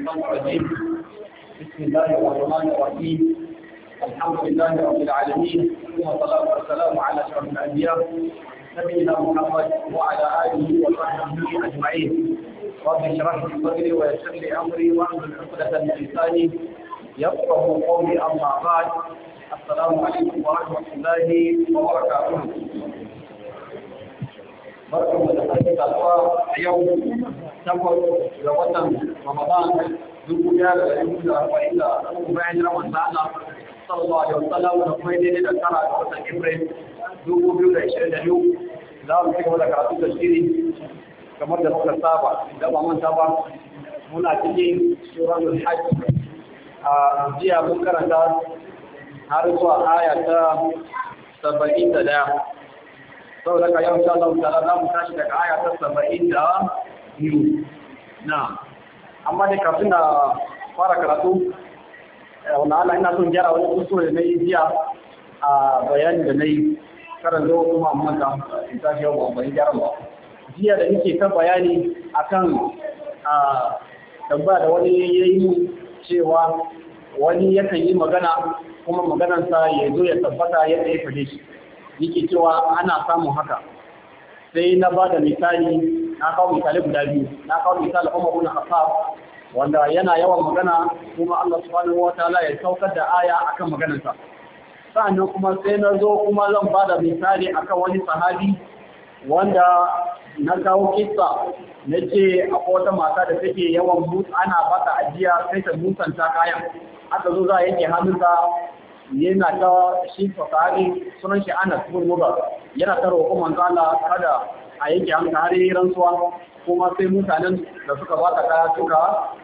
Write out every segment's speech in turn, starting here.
الشيطان الرجيم. بسم الله الرحمن الرحيم. الحمد لله رب العالمين، والصلاة والسلام على أشرف الأنبياء نبينا محمد وعلى آله وصحبه أجمعين. رب اشرح لي صدري ويسر لي أمري واحلل عقدة من لساني يفقهوا قولي. أما بعد، السلام عليكم ورحمة الله وبركاته. barkan da sake kasuwa a yau takwas ga watan Ramadan 1443 bayan Ramadan sallallahu alaihi wasallam da kuma daidai da tara ga watan April 2022 za mu ci gaba da karatu da shiri kamar da muka saba. Da ba manta ba, muna cikin suratul Hajj. A jiya mun karanta har zuwa aya ta 71. sau daga yau sha Allah ta'ala za mu tashi daga aya ta 72. Na amma dai kafin da fara karatu, wanda Allah ina son gyara wani kuskure da na yi jiya a bayani da na yi karan zo kuma manta in tashi yau ba gyara ba. Jiya da nake kan bayani akan tambaya da wani ya yi cewa wani yakan yi magana kuma maganansa ya zo ya tabbata yadda ya fade shi, yake cewa ana samun haka. Sai na ba da misali, na kawo misali guda biyu. Na kawo misali Umar ibn Khattab wanda yana yawan magana kuma Allah subhanahu wataala ya saukar da aya akan maganarsa. Sa'annan kuma sai na zo kuma zan ba da misali akan wani sahabi wanda na kawo kissa na ce akwai wata mata da take yawan ana bata ajiya sai ta musanta kayan. Aka zo za a yanke hannunta, yana ta shi fasari sunan shi Anas bin Mudar, yana ta roƙo manzo Allah kada a yanke hannu har yi rantsuwa, kuma sai mutanen da suka baka kaya suka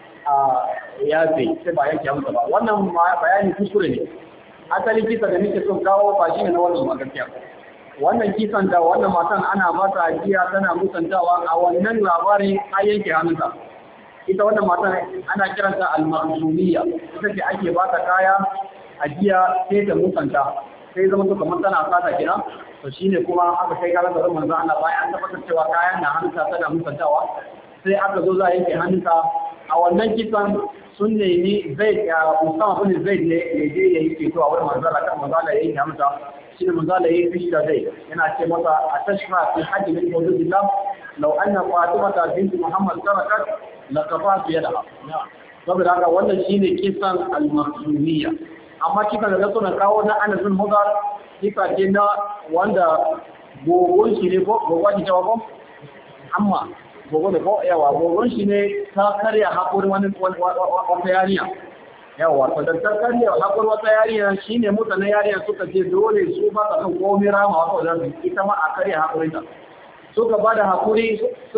yafe sai ba yanke hannu ba. Wannan bayani kuskure ne. Asalin kisa da nake son kawo ba shi ne na wannan magaskiya. Wannan kisan da wannan matan ana ba ta ajiya tana musantawa, a wannan labarin a yanke hannunta. Ita wannan matan ana kiranta al-Makhzumiyya, ita ce ake ba ta kaya ajiya sai ta musanta, sai zama to kamar tana fata kina. To shine kuma aka kai karan da manzo Allah bayan an tabbatar cewa kayan na hannunta tana musantawa, sai aka zo za a yanke hannunta. A wannan kisan sun nemi Zaid ya Usama bin Zaid ne ya je ya yi ceto a wurin manzo Allah, kan manzo Allah ya yi hannunta. Shine manzo Allah ya yi fishi da Zaid, yana ce masa atashfa fi hajji min hududillah law anna Fatimata bint Muhammad sarakat laqafat yadaha. Saboda haka wannan shine kisan al-Makhzumiyya. Amma kika da suna kawo na Anas bin Mudar, kika ce na wanda gogon shi ne ko gogon shi ko amma gogon da ko yawa gogon shi ne ta karya hakurin wani wata yarinya. Yawa to da ta karya hakurin wata yarinya shine mutanen yarinya suka ce dole su ba ta kan komai rama wato da ita ma a karya hakurin ta. Suka bada hakuri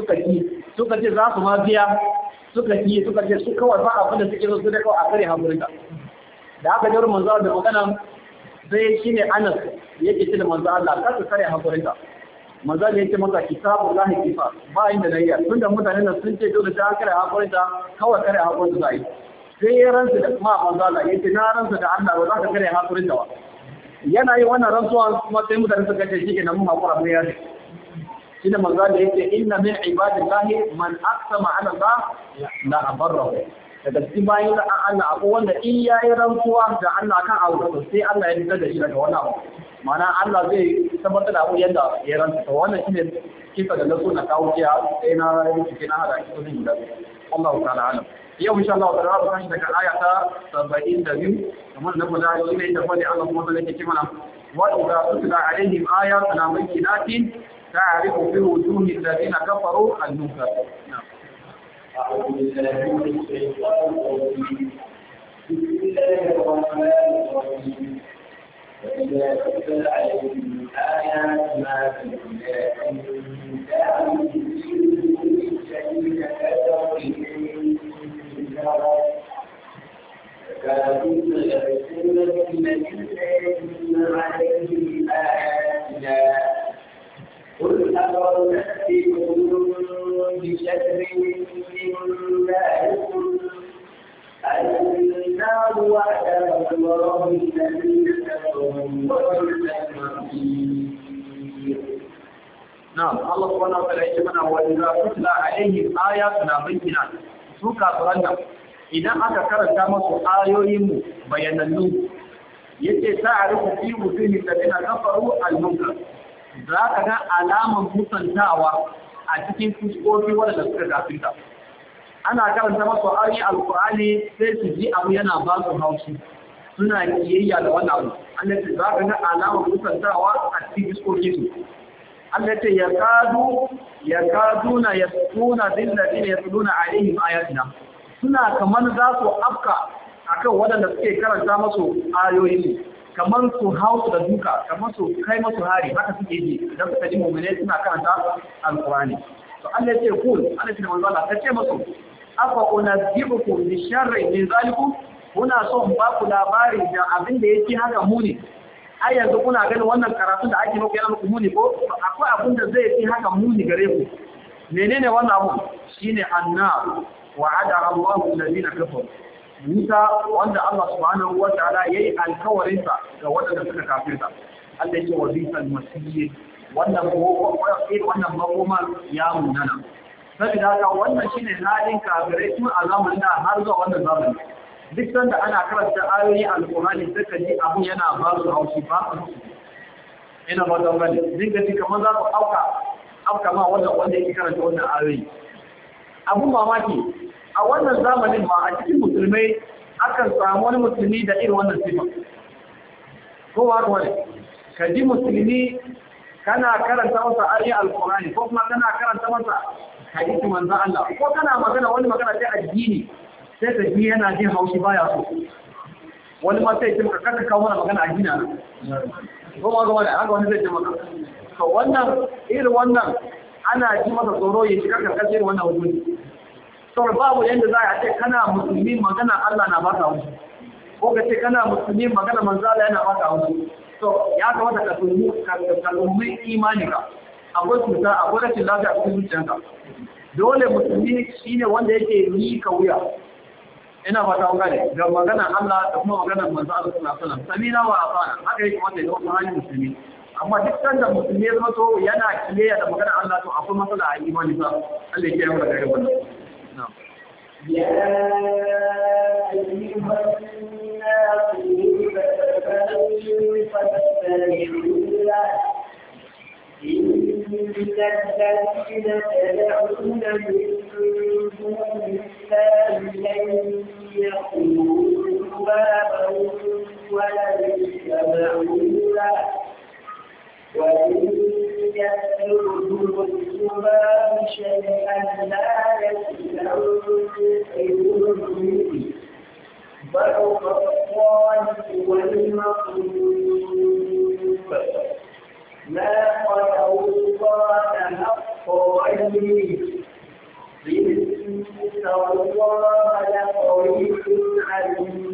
suka ce za su ma biya, suka ce su kawai ba abin da suke so su da kawai a karya hakurin ta. Da aka jawar manzo da magana sai shine Anas yake ce da manzo Allah ka kare hakurinka. Manzo ne yake maka kitabullahi kifa, ba inda da iya tunda mutanen nan sun ce dole ta kare hakurinka, kawai kare hakurinka zai. Sai ya ransa da kuma manzo Allah yake na ransa da Allah ba za ka kare hakurinka ba. Yana yi wannan rantsuwa kuma sai mutanen suka ce shike nan mun hakura mu yaji. Shine manzo Allah yake inna min ibadillahi man aqsama ala Allah la abarrahu. Daga cikin bayan Allah akwai wanda in ya yi rantsuwa da Allah kan abu sai Allah ya fitar da shi daga wannan abu. Ma'ana Allah zai tabbatar da abu yadda ya rantsa. Wannan shine kisa da na so na kawo jiya, sai na rubuce na hada shi guda. Allahu ta'ala alam. Yau insha Allah za mu tashi daga aya ta 72 kamar na guda shi ne da fadi Allah kuma sai yake mana wa idza tutla alaihim ayatuna bayyinatin ta'rifu fi wujuhi alladhina kafaru al-munkar. أعوذ بالله من الشيطان الرجيم. بسم الله الرحمن الرحيم. وإذا تتلى عليهم آياتنا بينات تعرف في الذين كفروا فكانوا يرسلون الذين يتلون عليهم آياتنا قل أفرأيتم بشر من ذلكم النار وعد الله الذين كفروا وبئس المصير. نعم الله سبحانه وتعالى يقول وإذا تتلى عليهم آياتنا بينات su kafiran nan idan aka karanta masu ayoyinmu bayanannu yace ta'arifu fi wujuhi alladhina kafaru al-munkar zaka ga alaman musantawa a cikin fuskoki wanda suka kafirta ana karanta masu ayoyin alqur'ani sai su ji abu yana ba su haushi suna kiyayya da wannan abu Allah ya zaka ga alaman musantawa a cikin fuskoki su Allah ya yakaduna yasuna bil ladina yatluna alaihim ayatina suna kamar za su afka akan waɗanda suke karanta masu ayoyi kamar su hausu da duka kamar su kai masu hari haka suke ji idan suka ji mu'mini suna karanta alqur'ani to Allah ya ce kul Allah ya ce manzo Allah ta ce masu afa unazzibukum bi sharri min zalikum kuna so in ba ku labari da abin da yake haka muni ai yanzu kuna ganin wannan karatun da ake muku yana muku muni ko akwai abin da zai fi haka muni gare ku menene wannan abu shine annar wa'ada Allahu alladhina kafaru Musa wanda Allah subhanahu wa ta'ala yayi alkawarin sa ga wanda suka kafirta Allah yake wa bisal masih wannan makoma ya munana saboda haka wannan shine halin kafirai tun a zamanin da har zuwa wannan zamani duk sanda ana karanta ayoyi alqur'ani sai ka ji abu yana ba su haushi ba ina ba da gani dinga ji kamar za ku auka ma wanda yake karanta wannan ayoyi abun mamaki a wannan zamanin ma a cikin musulmai akan samu wani musulmi da irin wannan sifa kowa wani ka ji musulmi kana karanta masa ayoyi alqur'ani ko kuma kana karanta masa hadisi manzon Allah ko kana magana wani magana ta addini sai ka ji yana jin haushi baya so wani ma sai ya kaka kawo mana magana addini ko ma ga wani haka wani zai ce maka to wannan irin wannan ana ji masa tsoro ya shiga karkashin wannan hukunci to babu yanda za a ce kana musulmi magana Allah na baka wuce ko ka ce kana musulmi magana manzo Allah yana baka wuce to ya kamata ka kalmi imani ka akwai cuta akwai rashin lafiya a cikin zuciyarka dole musulmi shine wanda yake yi ka wuya ina ba ta gane ga magana Allah da kuma magana manzo Allah sallallahu alaihi wasallam samina wa afana haka yake wanda ya zama halin musulmi amma duk sanda musulmi ya zama to yana kiyaye da magana Allah to akwai matsala a imani sa Allah ya kiyaye mu daga wannan na'am ya ayyuhan إن الذين تدعون من دون الله لن يخلقوا بابا ولن يجتمعوا له وإن يسلبهم الذباب شيئا لا يستنقذوه منه ضعف الطالب والمطلوب ما قدروا الله حق علمه إن الله لقوي عليم.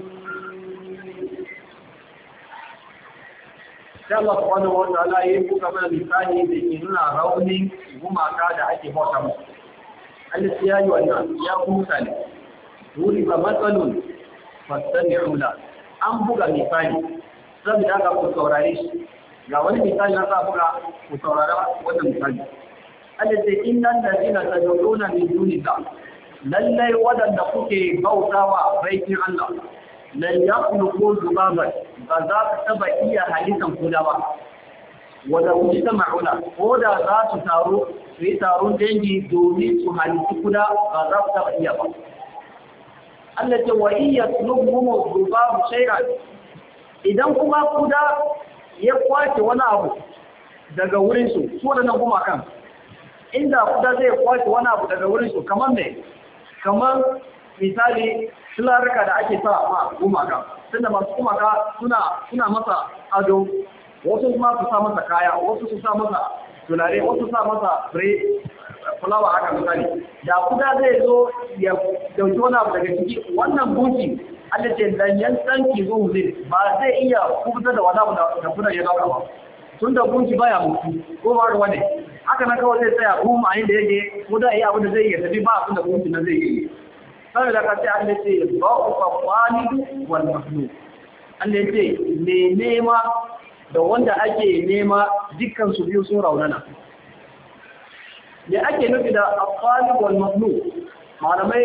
Allah subhanahu wa ta'ala yayin kuka mana misali da ke nuna raunin gumaka da ake bauta musu. Allah ya yi wannan ya ku misali. Wuri ba matsalun fastami'u la. An buga misali saboda haka ku saurare shi. Ga wani misali na sa buga ku saurara wannan misali. Allah ce innal ladina tad'una min dunillah. Lallai wadanda kuke bautawa baitin Allah. Lan yakhluqu dhubaban ba za ka taba iya halittar kuda ba wadda wuce ta ma'ula ko da za su taru su yi taron dangi domin su halittu kuda ba za su taba iya ba Allah ce wa iya sulubhumu dhubabu shay'an idan kuma kuda ya kwace wani abu daga wurin su wadannan kuma kan inda kuda zai kwace wani abu daga wurin su kamar me kamar misali sularika da ake sa ma gumaka tunda masu gumaka suna masa ado wasu kuma su sa masa kaya wasu su sa masa tulare wasu sa masa fulawa haka misali da kuda zai zo ya dauki wani abu daga ciki wannan gunki Allah ce danyen tsanki zo zai ba zai iya kubuta da wani abu da kuda ya dauka ba tun da gunki baya mutu ko ba ruwa ne haka na kawai zai tsaya kuma a inda yake kuda iya abu da zai yi tafi ba abin da gunki na zai yi sai da kace Allah ce ba'ufa walidu wal makhluq Allah ce ne nema da wanda ake nema dukkan su biyu sun raunana me ake nufi da aqalib wal makhluq malamai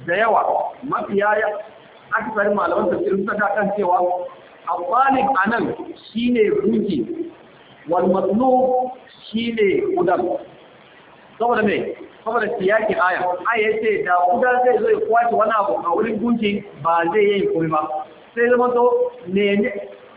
da yawa mafiya aksarin malaman tafsir suka ga kan cewa al-talib anan shine gunki wal matlub shine kudan saboda me saboda siyaki aya yace da kudan zai zo ya kwace wani abu a wurin gunki ba zai yi komai ba sai zama to ne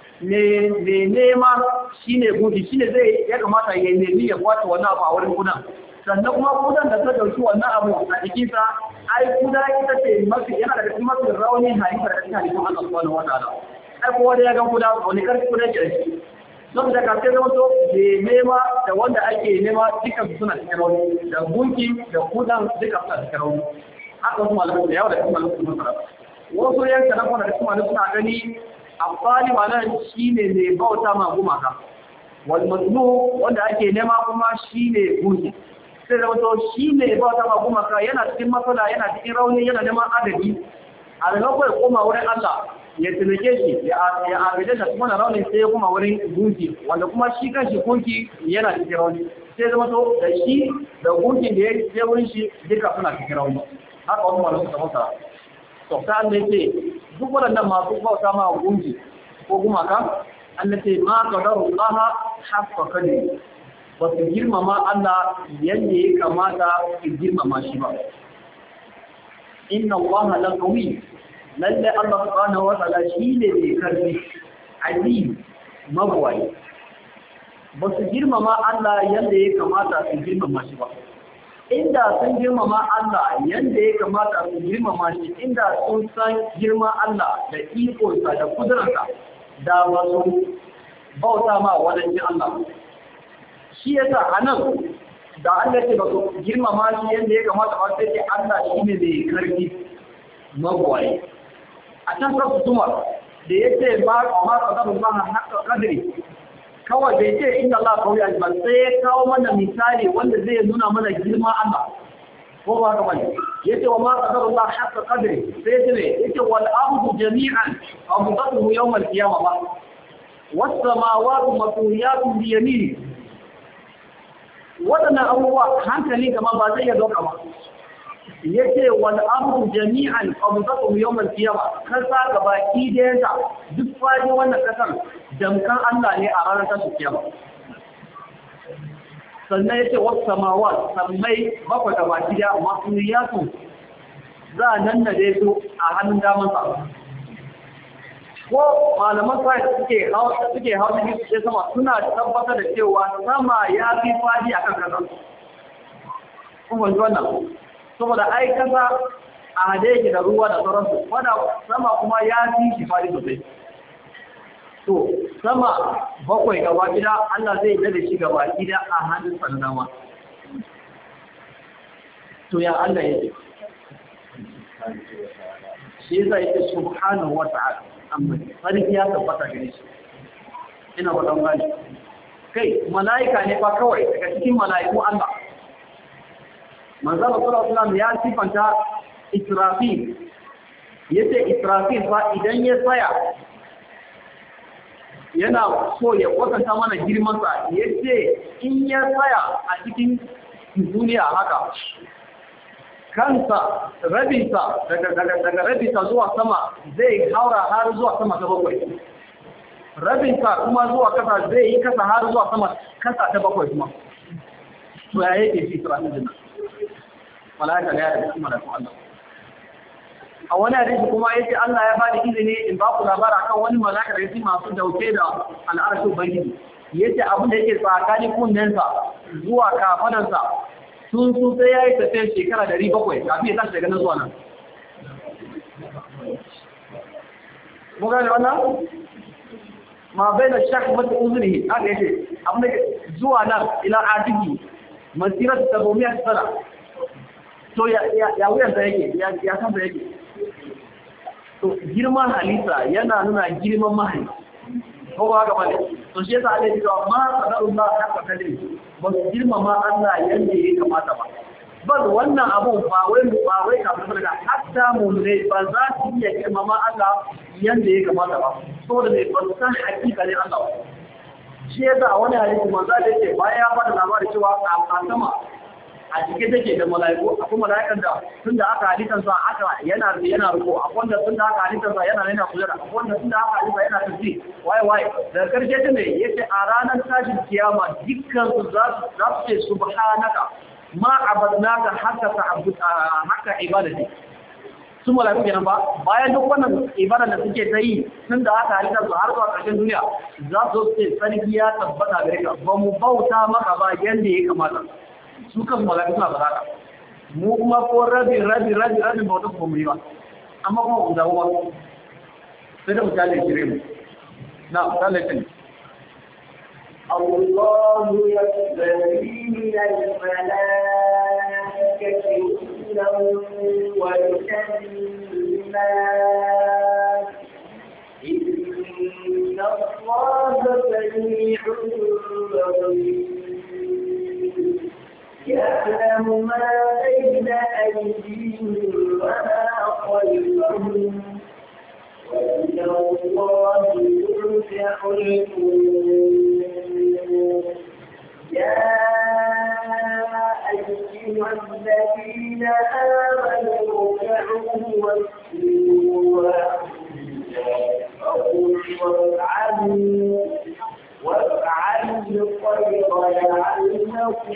nema shine gunki shine zai ya kamata ya nemi ya kwace wani abu a wurin kudan sannan kuma kudan da ta dauki wannan abu a jikinsa ai kuda ita ce mafi yana da cikin mafi rauni halitta da cikin halittun Allah subhanahu wataala ai kowa da ya ga kuda wani karfi kuda ke shi don da ka sai zama to da nema da wanda ake nema duka suna cikin rauni da gunki da kudan duka suna cikin rauni haka wasu malamai da yawa da kuma malamai sun fara wasu yanka na kwana da kuma malamai suna gani amfani ma nan shine mai bauta ma gumaka wal mazlu wanda ake nema kuma shine gunki sai da wato shi ne ba ta ba kuma ka yana cikin matsala yana cikin rauni yana neman adadi a maimakon ya koma wurin Allah ya tunake shi ya abide da kuma rauni sai ya koma wurin gunki wanda kuma shi kanshi gunki yana cikin rauni sai da wato da shi da gunki da ya je wurin shi duka suna cikin rauni haka wasu malamu suka masa to ta Allah ce duk waɗannan masu bauta ma gunki ko gumaka Allah ce ma qadarullaha haqqa qadri ba su girmama Allah yadda ya kamata su girmama shi ba. Inna Allah la qawi lalle Allah subhanahu wa ta'ala shi ne mai karfi alim magwai. Ba su girmama Allah yadda ya kamata su girmama shi ba. Inda sun girmama Allah yadda ya kamata su girmama shi, inda sun san girma Allah da ikonsa da kudurarsa da wasu bauta ma wadannan Allah. Shi yasa anan da Allah ce ba su girmama shi yadda ya kamata ba sai ce Allah shi ne mai karfi magwaye a can sarfu tumar da ya ce ba ma kadarun ba haka kadiri kawai bai ce inda Allah kawai a ba sai ya kawo mana misali wanda zai nuna mana girma Allah ko ba haka bane yace wa ma kadarun ba haka kadiri sai ce ne yace wal ardu jami'an abdatuhu yawm al-qiyamah ba was samawati matwiyatun bi yamini waɗannan abubuwa hankali gama ba zai iya doka ba ya ce wani abu jami'an abubuwan yawon kiyama kasa gaba idayanta duk fadi wannan kasar damkan Allah ne a ranar tasu kiyama sannan ya ce wasu samawa sammai bakwai gaba gida masu yasu za a nan da dai su a hannun damansa ko malaman sai suke hausa suke sama suna tabbatar da cewa sama ya fi fadi akan kasa kuma wannan saboda ai kasa a hade yake da ruwa da sauransu wanda sama kuma ya fi shi fadi sosai to sama bakwai gaba gida Allah zai da shi gaba gida a hannun sallama to ya Allah yake shi yake subhanahu wa ta'ala amma sarki ya tabbata gare shi ina wadan gani kai malaika ne fa kawai daga cikin malaiku Allah manzo Allah sallallahu alaihi wasallam ya sifanta Israfil yace Israfil fa idan ya tsaya yana so ya kwatanta mana girman sa yace in ya tsaya a cikin duniya haka kansa rabinsa daga rabinsa zuwa sama zai haura har zuwa sama ta bakwai rabinsa kuma zuwa kasa zai yi kasa har zuwa sama kasa ta bakwai kuma to ya yake shi Isra'il din malaika ne ya kuma da Allah a wani hadisi kuma yace Allah ya bani izini in ba ku labara kan wani malaika da yake masu dauke da al'arshi ubangiji yace abin da yake tsakanin kunnensa zuwa kafadansa sun sai ya yi tafiyar shekara 700 kafin ya tashi daga nan zuwa nan. Muga da wannan? Ma bai da shak mata uzuri haka yake abin da zuwa nan ila adigi masirar ta gomiya tsara. To ya wuyan da yake, ya san da yake. To girman halitta yana nuna girman mahali. Ko ba haka bane? To shi yasa Allah ya ce ma qadarullah haka kadri. Ba su girmama Allah yadda ya kamata ba. Bal wannan abun ba wai kafin daga hatta mu'minai ba za su iya girmama Allah yadda ya kamata ba. Saboda mai ba su san hakikalin Allah. Shi yasa wani hadisi manzo da yake bayan ya bada labarin cewa a sama a cike take da mala'iku, akwai mala'ikan da tun da aka halittar sa aka yana ruko, akwai wanda tun da aka halittar sa yana kujera, akwai wanda tun da aka halittar yana tafi waye daga karshe ta ne yace a ranar tashin kiyama dukkan su za su ce subhanaka ma abadnaka haka ibadati. Sun mala'iku kenan ba bayan duk wannan ibada da suke ta yi tun da aka halitta su har zuwa ƙarshen duniya za su ce sarki ya tabbata gare ka ba mu bauta maka ba yanda ya kamata. Su kan mala'iku suna faɗa mu kuma ko rabin bauta ko mu yi ba amma kuma ku dawo ba sai da mutane kire mu na mutane ne الله يستجيب من الملائكة رسلا ويكلمات إن الله سميع بصير يعلم ما بين أيديهم وما خلفهم وإلى الله يرجع الأمور يا أيها الذين آمنوا اركعوا واسجدوا وافعلوا الخير لعلكم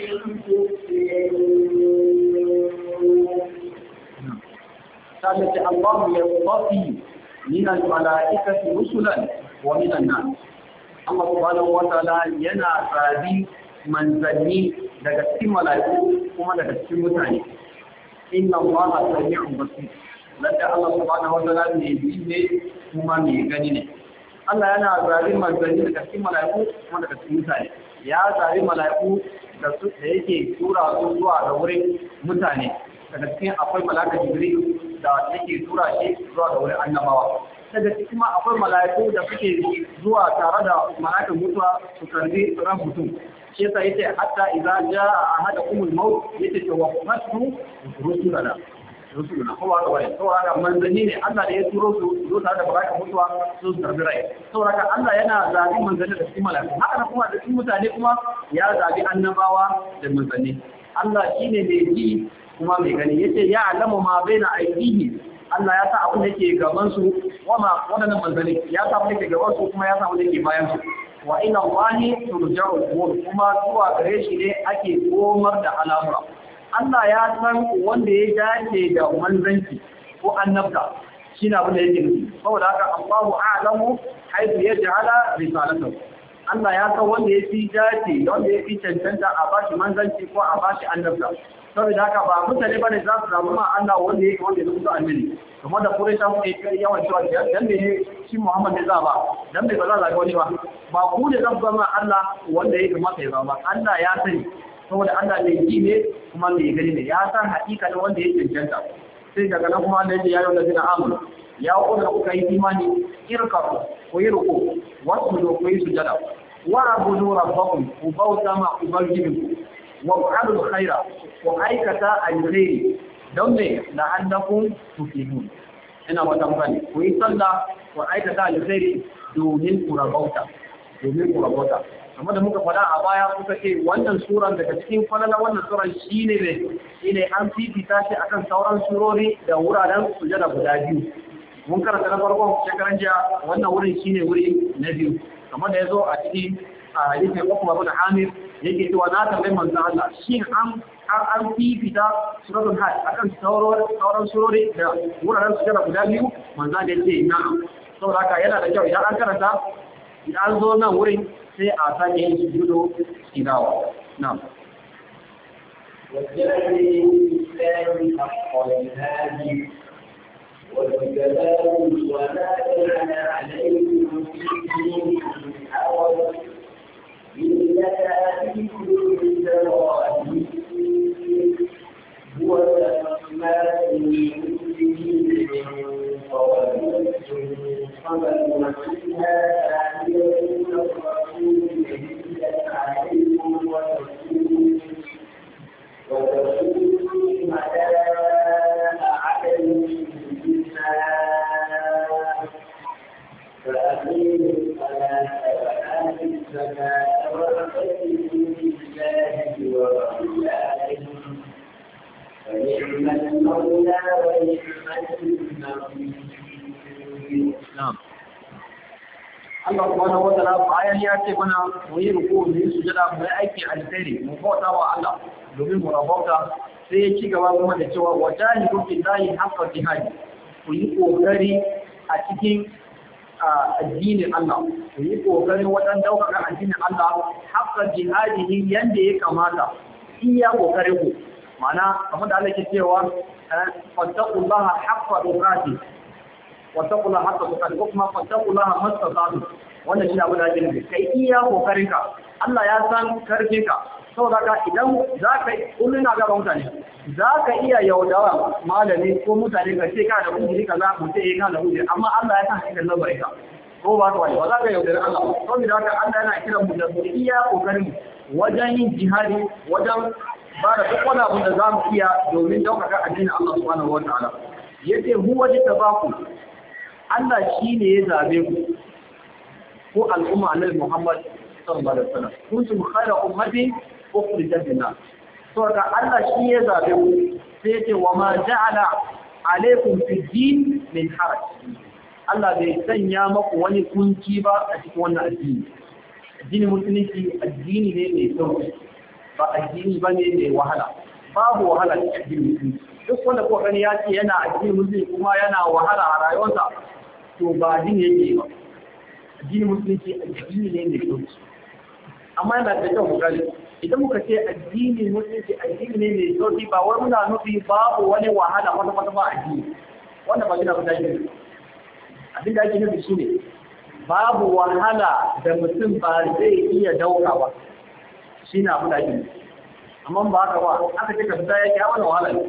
تفلحون. الله يصطفي من الملائكة رسلا ومن الناس. Allah subhanahu wa ta'ala yana zabi manzanni daga cikin mala'iku kuma daga cikin mutane. Inna Allaha sami'un basir. Lalle Allah subhanahu wa ta'ala ne ji ne kuma ne gani ne. Allah yana zabi manzanni daga cikin mala'iku kuma daga cikin mutane. Ya zabi mala'iku da yake tura su zuwa ga wurin mutane. Daga cikin akwai mala'ika Jibril da yake tura shi zuwa ga wurin annabawa. Daga cikin akwai mala'iku da suke zuwa tare da mala'ikan mutuwa su karbi ran mutum. Shi yasa yace hatta idza jaa ahadakumul maut yace tawaffatu rusulana kowa da wani saboda manzanni ne Allah da ya turo su zo tare da mala'ikan mutuwa su karbi rai. Saboda Allah yana zabi manzanni da cikin mala'iku haka kuma da cikin mutane kuma ya zabi annabawa da manzanni. Allah shine mai ji kuma mai gani yace ya alamu ma baina aidihi. Allah ya sa abin da ke gaban su waɗannan manzanni ya sa abin da ke gaban su kuma ya sa abin da ke bayan su wa ina wani turja'ul umur kuma zuwa gare shi ne ake komar da al'amura. Allah ya san wanda ya dace da manzanci ko annabta shine abin da yake nufi saboda haka Allahu a'lamu haythu yaj'ala risalatahu. Allah ya san wanda ya fi dace wanda ya fi cancanta a bashi manzanci ko a bashi annabta. Saboda haka ba mutane bane za su samu ma Allah wanda yake wanda ya zuwa annabi kuma da Quraysh sun yi yawan cewa dan ne shi Muhammad ne za ba dan bai ba za ga wani ba ba ku ne zan zama Allah wanda yake masa ya zama Allah ya sani saboda Allah ne ji ne kuma ne gani ne ya san hakika da wanda yake cancanta sai daga nan kuma Allah ya yi da dina amana ya kuma kuka yi imani irkaru ko yirku wasu do ko yi sujada wa abudu rabbakum ku bauta ma ubangijinku wa fa'alul khaira wa aikata alkhairi don ne la'allakum tuflihun. Ina wata bane ku yi sallah wa aikata alkhairi domin ku rabauta amma da muka faɗa a baya kuka ce wannan suran daga cikin falala wannan suran shine an fifita shi akan sauran surori da wuraren sujada guda biyu. Mun karanta na farkon shekaran jiya wannan wurin shine wuri na biyu kamar da yazo a cikin hadisin Uqba bin Amir yake cewa na tambayi manzon Allah shin an fifita suratul hajj akan sauran surori da wuraren sujada guda biyu manzon da yace na'am saboda haka yana da kyau idan an karanta idan zo nan wurin sai a sake yin sujudo tilawa na'am والكلام وما كان عليهم في حرج إلا أبيكم بالزواج هو سماء المسلمين من قبل وفيها آية الرسول شهيدا عليكم وتكونوا شهداء على الناس فأقيموا الصلاة وآتوا الزكاة واعتصموا بالله ورسوله na'am Allah subhanahu wa ta'ala bayan ya ce mana mu yi ruku mu yi sujada mu yi aiki alkhairi mu bauta wa Allah domin mu rabauta sai ya ci gaba kuma da cewa wajahidu billahi haqqa jihadi ku yi kokari a cikin addinin Allah ku yi kokarin wajen daukar addinin Allah haqqa jihadihi yanda ya kamata iya kokarin ku ma'ana kamar da Allah ke cewa fattaqullaha haqqa tuqatih wattaqullaha haqqa tuqatih kuma fattaqullaha mastata'tum wannan shi abu da ake nufi kai iya kokarinka Allah ya san karfinka saboda ka idan zaka kullun na gaba mutane zaka iya yaudawa malami ko mutane ka ce ka da kudi kaza mu ce ka da kudi amma Allah ya san hakan nan barka ko ba ta wani ba za ka yaudare Allah saboda haka Allah yana kiran mu da mu iya kokarin wajen yin jihadi wajen ba da duk wani abu da za mu iya domin daukaka addinin Allah subhanahu wa ta'ala yace huwa jitabaku Allah shi ne ya zabe ku ko al'umma annabi Muhammad sallallahu alaihi wasallam kuntum khayra ummatin ukhrijat lin-nas to ga Allah shi ya zabe ku sai yace wa ma ja'ala alaykum fi din min haraj Allah bai sanya maku wani kunci ba a cikin wannan addini addinin musulunci addini ne mai sauki ba addini bane mai wahala babu wahala cikin addinin musulunci duk wanda ko gani ya ce yana addinin musulunci kuma yana wahala a rayuwarsa to ba addini yake ba addini musulunci addini ne mai sauki amma yana da kyau gani idan muka ce addini musulunci addini ne mai sauki ba wai muna nufi babu wani wahala wata wata ba addini wanda ba gina ba shi abin da ake nufi shine babu wahala da mutum ba zai iya dauka ba shine abin da ake nufi amma ba haka ba aka ce ka fita yake a wannan wahala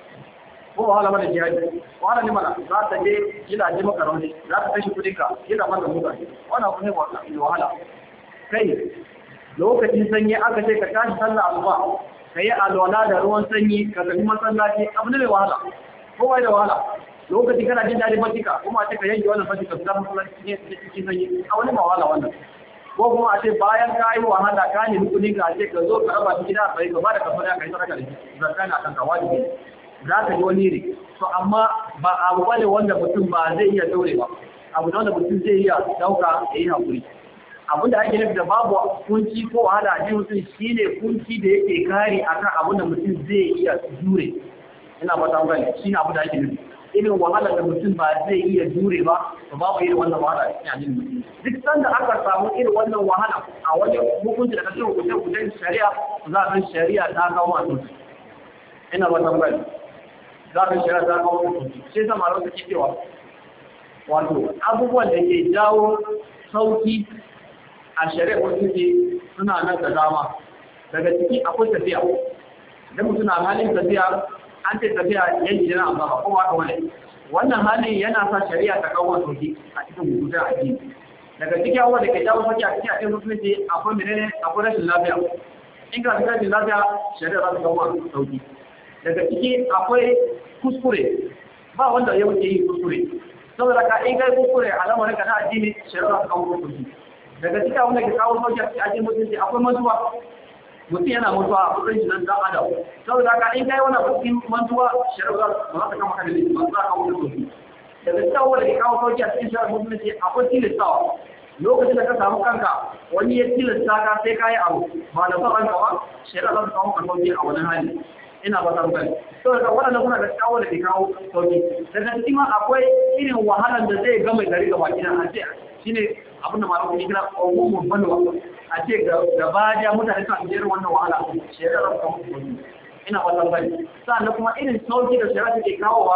ko wahala mana jihadi wahala ne mana za ta je gidaje maka rauni za ta kashe kudin ka gida maka mutane wannan kuma ne wahala kai lokacin sanyi aka ce ka tashi sallah asuba kai alwala da ruwan sanyi ka tafi masallaci abu ne wahala ko wai da wahala lokacin kana jin dadi fatika kuma a ce ka yanke wannan fatika da masallaci ne cikin sanyi a wani wahala wannan ko kuma a ce bayan ka yi wahala ka ne kudin ka a ce ka zo ka raba shi gida bai gaba da kafara kai sadaka da shi zakka na kan wajibi za ka ji wani ne to amma ba abu bane wanda mutum ba zai iya daure ba abu da wanda mutum zai iya dauka ya yi hakuri abin da ake nufi da babu kunci ko wahala a jin mutum shine kunci da yake kare akan abin da mutum zai iya jure ina ba ta gani shine abu da ake nufi irin wahala da mutum ba zai iya jure ba to babu irin wannan wahala cikin addinin mutum duk sanda aka samu irin wannan wahala a wani hukunci da kace hukuncin shari'a za a san shari'a ta kawo a tutu ina ba ta gani za ka shirya ta kawo mutum sai sama rauta ke cewa wato abubuwan da ke jawo sauki a shari'a wasu ke suna nan da dama daga ciki akwai tafiya idan mutum na halin tafiya an ce tafiya yanki yana amma ba kowa ka wani wannan halin yana sa shari'a ta kawo sauki a cikin hukuta a jini daga ciki abubuwan da ke jawo sauki a cikin musulunci akwai menene akwai rashin lafiya in ka rashin lafiya shari'a za ta kawo sauki daga ciki akwai kuskure ba wanda ya wuce yi kuskure saboda ka in kai kuskure a lamarin ka na addini shari'a ta kawo kuskure daga ciki wanda ke kawo sauki a cikin mutunci akwai mantuwa mutum yana mutuwa a kudin shi nan dan adam saboda ka in kai wani kuskure mantuwa shari'a ba za ta kama ka da laifi ba za ka kawo kuskure daga ciki wanda ke kawo sauki a cikin shari'a mutunci akwai tilastawa lokacin da ka samu kanka wani ya tilasta ka sai ka yi abu ba da son ranka ba shari'a za ta kawo ka sauki a wani hali ina ba san gani to da wannan kuna da kawo da kawo sauki daga cikin akwai irin wahalan da zai ga mai gari gaba kina a ce shine abin da malamu ke kira umumul balwa a ce gaba da mutane kan jera wannan wahala shari'a ta kawo sauki ina ba san gani sannan kuma irin sauki da shari'a take kawowa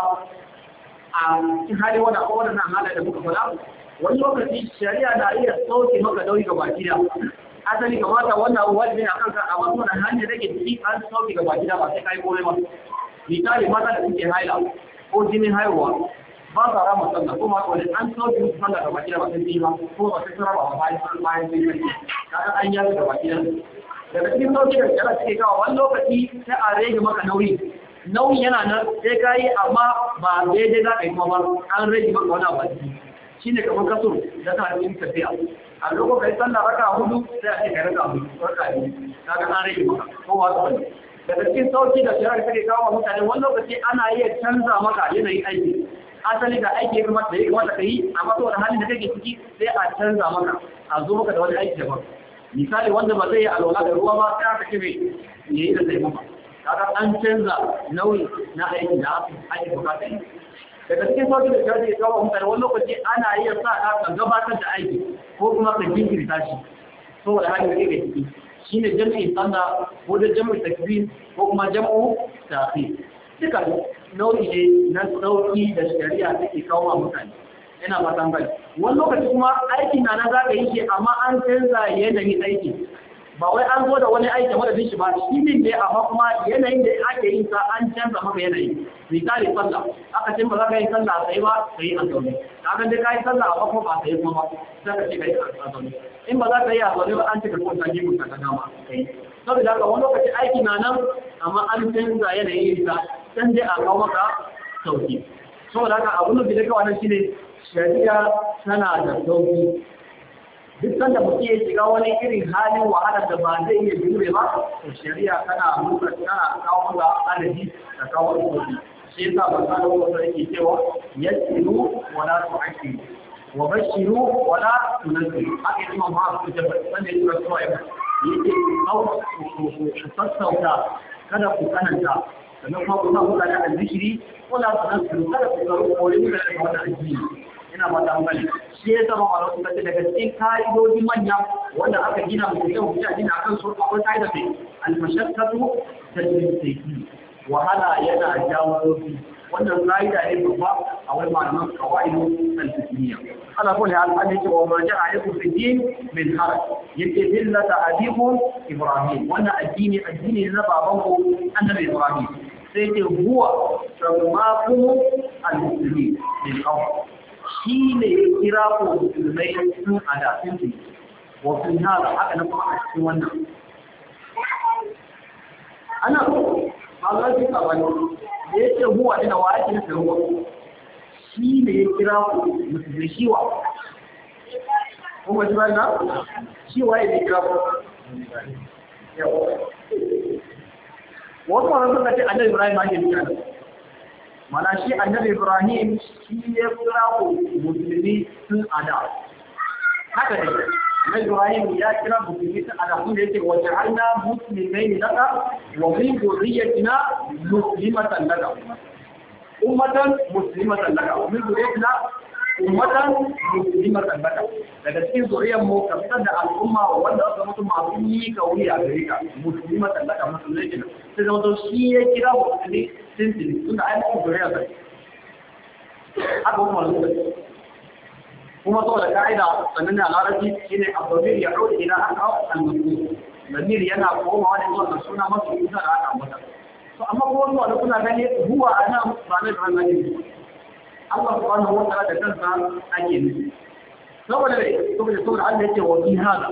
a cikin hali wannan halaye da muka fada wani lokaci shari'a na iya sauke maka dauki gaba kina asali kamata wannan abu wajibi ne akan ka a wasu wannan hanyar da ke ciki an sauki gaba gida ba sai kai kore ba misali mata da suke haila ko jinin haihuwa ba sa rama sallah ko ma wani an sauki musu sallah gaba gida ba sai yi ba ko ba sai sura ba bayan sai kai kaga an yi gaba gida daga cikin sauki da shara suke kawo wani lokaci sai a rage maka nauyi yana nan sai kai amma ba daidai za ka yi kuma ba an rage maka wani abu shine kamar kasur da ta cikin tafiya a lokacin kai sallah raka hudu sai a ce kai raka hudu raka biyu kaga an rage maka ko wato wani daga cikin sauki da shari'a take kawo mutane wani lokaci ana iya canza maka yanayin aiki asali da aiki ya kamata ka yi amma saboda halin da kake ciki sai a canza maka a zo maka da wani aiki daban misali wanda ba zai yi alwala da ruwa ba sai aka ce mai yayi da sai maka kaga an canza nauyi na aiki da ake bukata yi daga cikin sauki da shari'a ya kawo mutane wani lokaci ana iya sa ka gabatar da aiki ko kuma ka jinkirta shi saboda halin da kake ciki shine jami'in sallah ko da jami'in takbir ko kuma jam'u ta'khir duka nau'i ne na sauki da shari'a take kawo wa mutane ina fatan bai wani lokaci kuma aikin na za ka yi shi amma an canza yanayin aiki ba wai an zo da wani aiki madadin shi ba shi ne amma kuma yanayin da ake yin sa an canza maka yanayi misali sallah aka ce ba za ka yi sallah sai ba ka yi azumi kaga dai ka yi sallah amma kuma ba sai kuma ba sai ka ce ka yi azumi in ba za ka yi azumi ba an ce ka kwanta jimin ka dama kai saboda haka wani lokaci aiki na nan amma an canza yanayin sa dan dai a kawo maka sauki saboda haka abun da kawai nan shine shari'a tana da sauki duk sanda mutum ya shiga wani irin halin wahala da ba zai iya jure ba to shari'a tana muka tana kawo da adadi da kawo sauki shi yasa ba ta da wanda yake cewa yasiru wala tu'akiru wa bashiru wala tunziru haka imam ma su tabbata sanda yake cewa yake sassauta kada ku kananta sannan kuma ku sa mutane a zikiri wala tunziru kada ku karo kore mutane da wannan addini ina mata bane shi ya zama a lokacin daga cikin ka'idodi manya wanda aka gina mutum yau a gina kan su akwai ka'ida mai almashaqqatu tajribi wahala yana jawo sauki wannan ka'ida ne babba a wani malaman qawaidu al-fiqhiyya ala kulli hal an yake wa ma ja'a yakum fi din min haraj yake millata abikum ibrahim wannan addini ne na babanku annabi ibrahim sai ce huwa sammakum al-muslimin bil awwal shi ne ya kira ku musulmai sun a da sun ce wasu hada haka na kuma a cikin wannan ana Allah ya ka wani da yake huwa ina wa ake da ruwa shi ne ya kira ku musulmai shiwa kuma shi wannan shi waye ne kira ku wasu wannan suka ce annabi Ibrahim ake kira mana shi annabi Ibrahim shi ya kira ku musulmi sun ada haka ne annabi Ibrahim ya kira musulmi sun ada kuma yake wa ja'alna muslimaini laka wa min dhurriyyatina muslimatan laka ummatan muslimatan laka wa min dhurriyyatina ummatan muslimatan laka daga cikin zuriyar mu ka fitar da al'umma wanda aka mutu masu yi ka wuri a gare ka muslimatan laka musulmai kenan sai zama to shi ya kira musulmi sintin tunda ai mutum zuriya sai haka kuma kuma saboda ka'ida sannan a larabci shine abdamir ya dauke ila aka al-mas'ul damir yana komawa ne zuwa suna masu kusa da aka ambata to amma ko wanda kuna gani huwa ana ba na da gani Allah subhanahu wa ta'ala da kansa ake nufi saboda Allah yake wa fi hada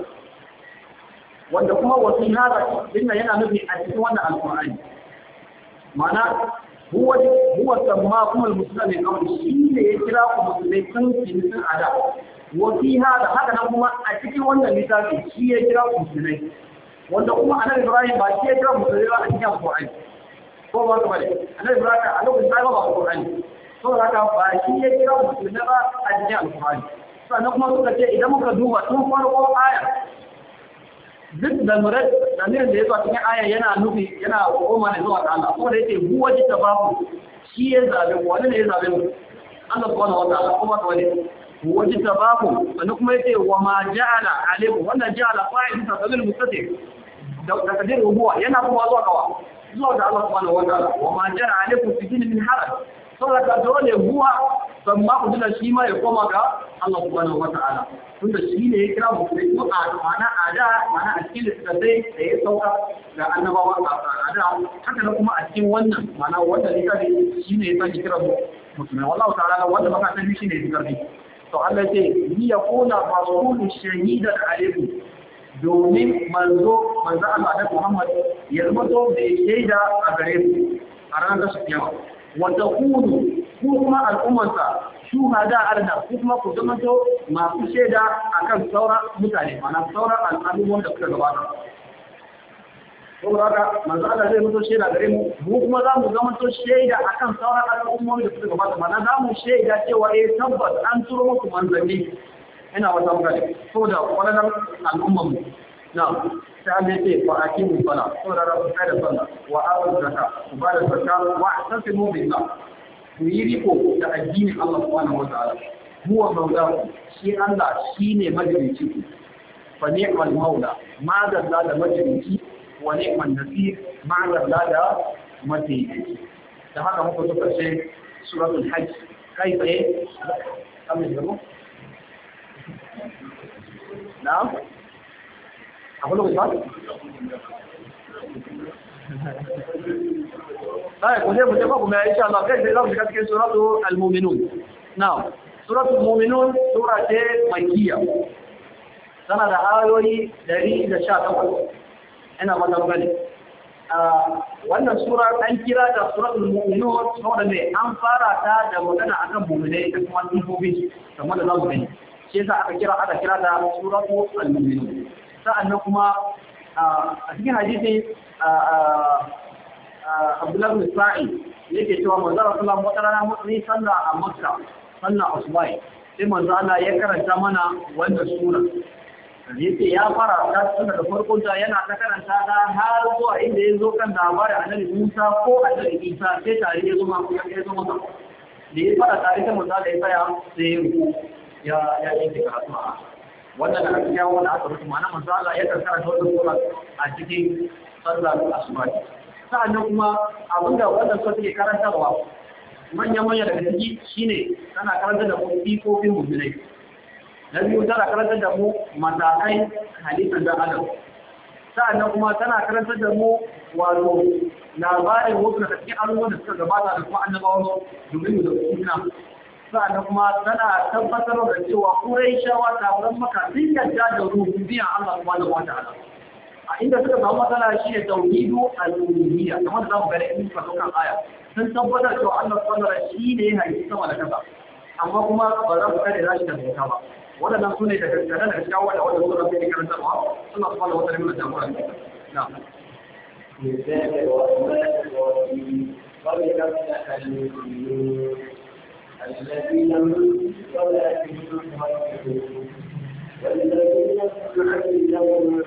wanda kuma wa fi hada dinna yana nufi a cikin wannan alqur'ani mana huwa sammakum almuslimin kawai shi ne ya kira ku musulmai sun sun ada wa fi hada haka nan kuma a cikin wannan littafi shi ya kira ku musulmai wanda kuma annabi Ibrahim ba shi ya kira musulmai ba a cikin alqur'ani ko ba ka bane annabi Ibrahim a lokacin da ba alqur'ani to haka ba shi ya kira musulmai ba a cikin alqur'ani sannan kuma suka ce idan muka duba tun farko aya duk da murar damirin da ya zuwa cikin aya yana nufi yana koma ne zuwa ga Allah kuma da yake huwa ji tabaku shi ya zabe wani ne ya zabe mu Allah subhanahu wa ta'ala kuma to ne huwa ji tabaku sannan kuma yace wa ma ja'ala alaikum wannan ja'ala fa'il tasabil mustatir da kadir huwa yana kuma zuwa ga Allah subhanahu wa ta'ala wa ma ja'ala alaikum fi din min haraj saboda dole huwa amma ku dina shi ma ya koma ga Allah subhanahu wa ta'ala tunda shi ne ya kira musulmai ko mana a cikin littattafai da ya sauka ga annabawa a da haka na kuma a cikin wannan mana wanda littafi shi ne ya sake kira musulmai wallahu ta'ala wanda baka sani shi ne zikarni to Allah ya ce ni ya kula rasulun shahidan alaikum domin manzo Allah da Muhammad ya zama to da shaida a gare ku a ranar da kiyama wanda kunu ku kuma al'ummarsa shuhada arda ku kuma ku zama to masu shaida akan sauran mutane mana sauran al'ummomin da suka gabata saboda haka manzo Allah zai mutu shaida gare mu mu kuma za mu zama to shaida akan sauran al'ummomi da suka gabata mana za mu shaida cewa tabbas an turo muku manzanni ina wata magana saboda wannan al'umman mu na sai Allah ya ce fa aqimu sala saboda rabu kai da sallah wa atu zakka ku ba da zakka wa tasimu billah ku yi riko da addinin Allah subhanahu wa ta'ala huwa mawla shi Allah shine majalici fa ni'mal maula ma da majalici wa ni'man nasir ma'ana da mati da haka muka zo karshe suratul hajj kai tsaye amin gabo na'am akwai lokaci ba ko dai mutum kuma insha Allah kai sai zamu shiga cikin suratul al-mu'minun na'am suratul mu'minun sura ce makkiya tana da ayoyi 118 ina mata gani wannan sura an kira ta suratul mu'minun saboda ne an fara ta da magana akan mu'minai da kuma sifofi kamar da zamu gani shi yasa aka kira ta suratul mu'minun sa'annan kuma a cikin hadisi Abdullah bin Sa'id yake cewa manzo Allah wata rana mutane sallah a Makka sallah asbai sai manzo Allah ya karanta mana wannan sura yace ya fara ta tun da farkon ta yana ta karanta da har zuwa inda ya zo kan labarin Annabi Musa ko Annabi Isa sai tare ya zo maka da ya fara tare da manzo Allah ya tsaya sai ya yi karatu wannan da aka yawo da aka rubuta mana manzo Allah ya karanta wannan sura a cikin sallar asuba sa'annan kuma abinda wannan sura take karantarwa manya daga ciki shine tana karanta da mu sifofin mu'minai na biyu tana karanta da mu matakai halittar da adam sa'annan kuma tana karanta da mu wato labarin wasu daga cikin abubuwan da suka gabata da kuma annabawan domin da suna sa'annan kuma tana tabbatar da cewa Qurayshawa kafiran Makka sun yarda da rububiyya Allah subhanahu wa ta'ala a inda suka samu matsala shi ne tauhidu al-uluhiyya kamar da zamu gani in ka dauka aya sun tabbatar cewa Allah subhanahu wa ta'ala shi ne ya halitta sama da kasa amma kuma ba za ku kare rashi da bauta ba wadannan sune da kankana da shawa da wanda suka fi karantarwa Allah subhanahu wa ta'ala mun jagora na'am الذين هم في صلاتهم خاشعون والذين هم عن اللغو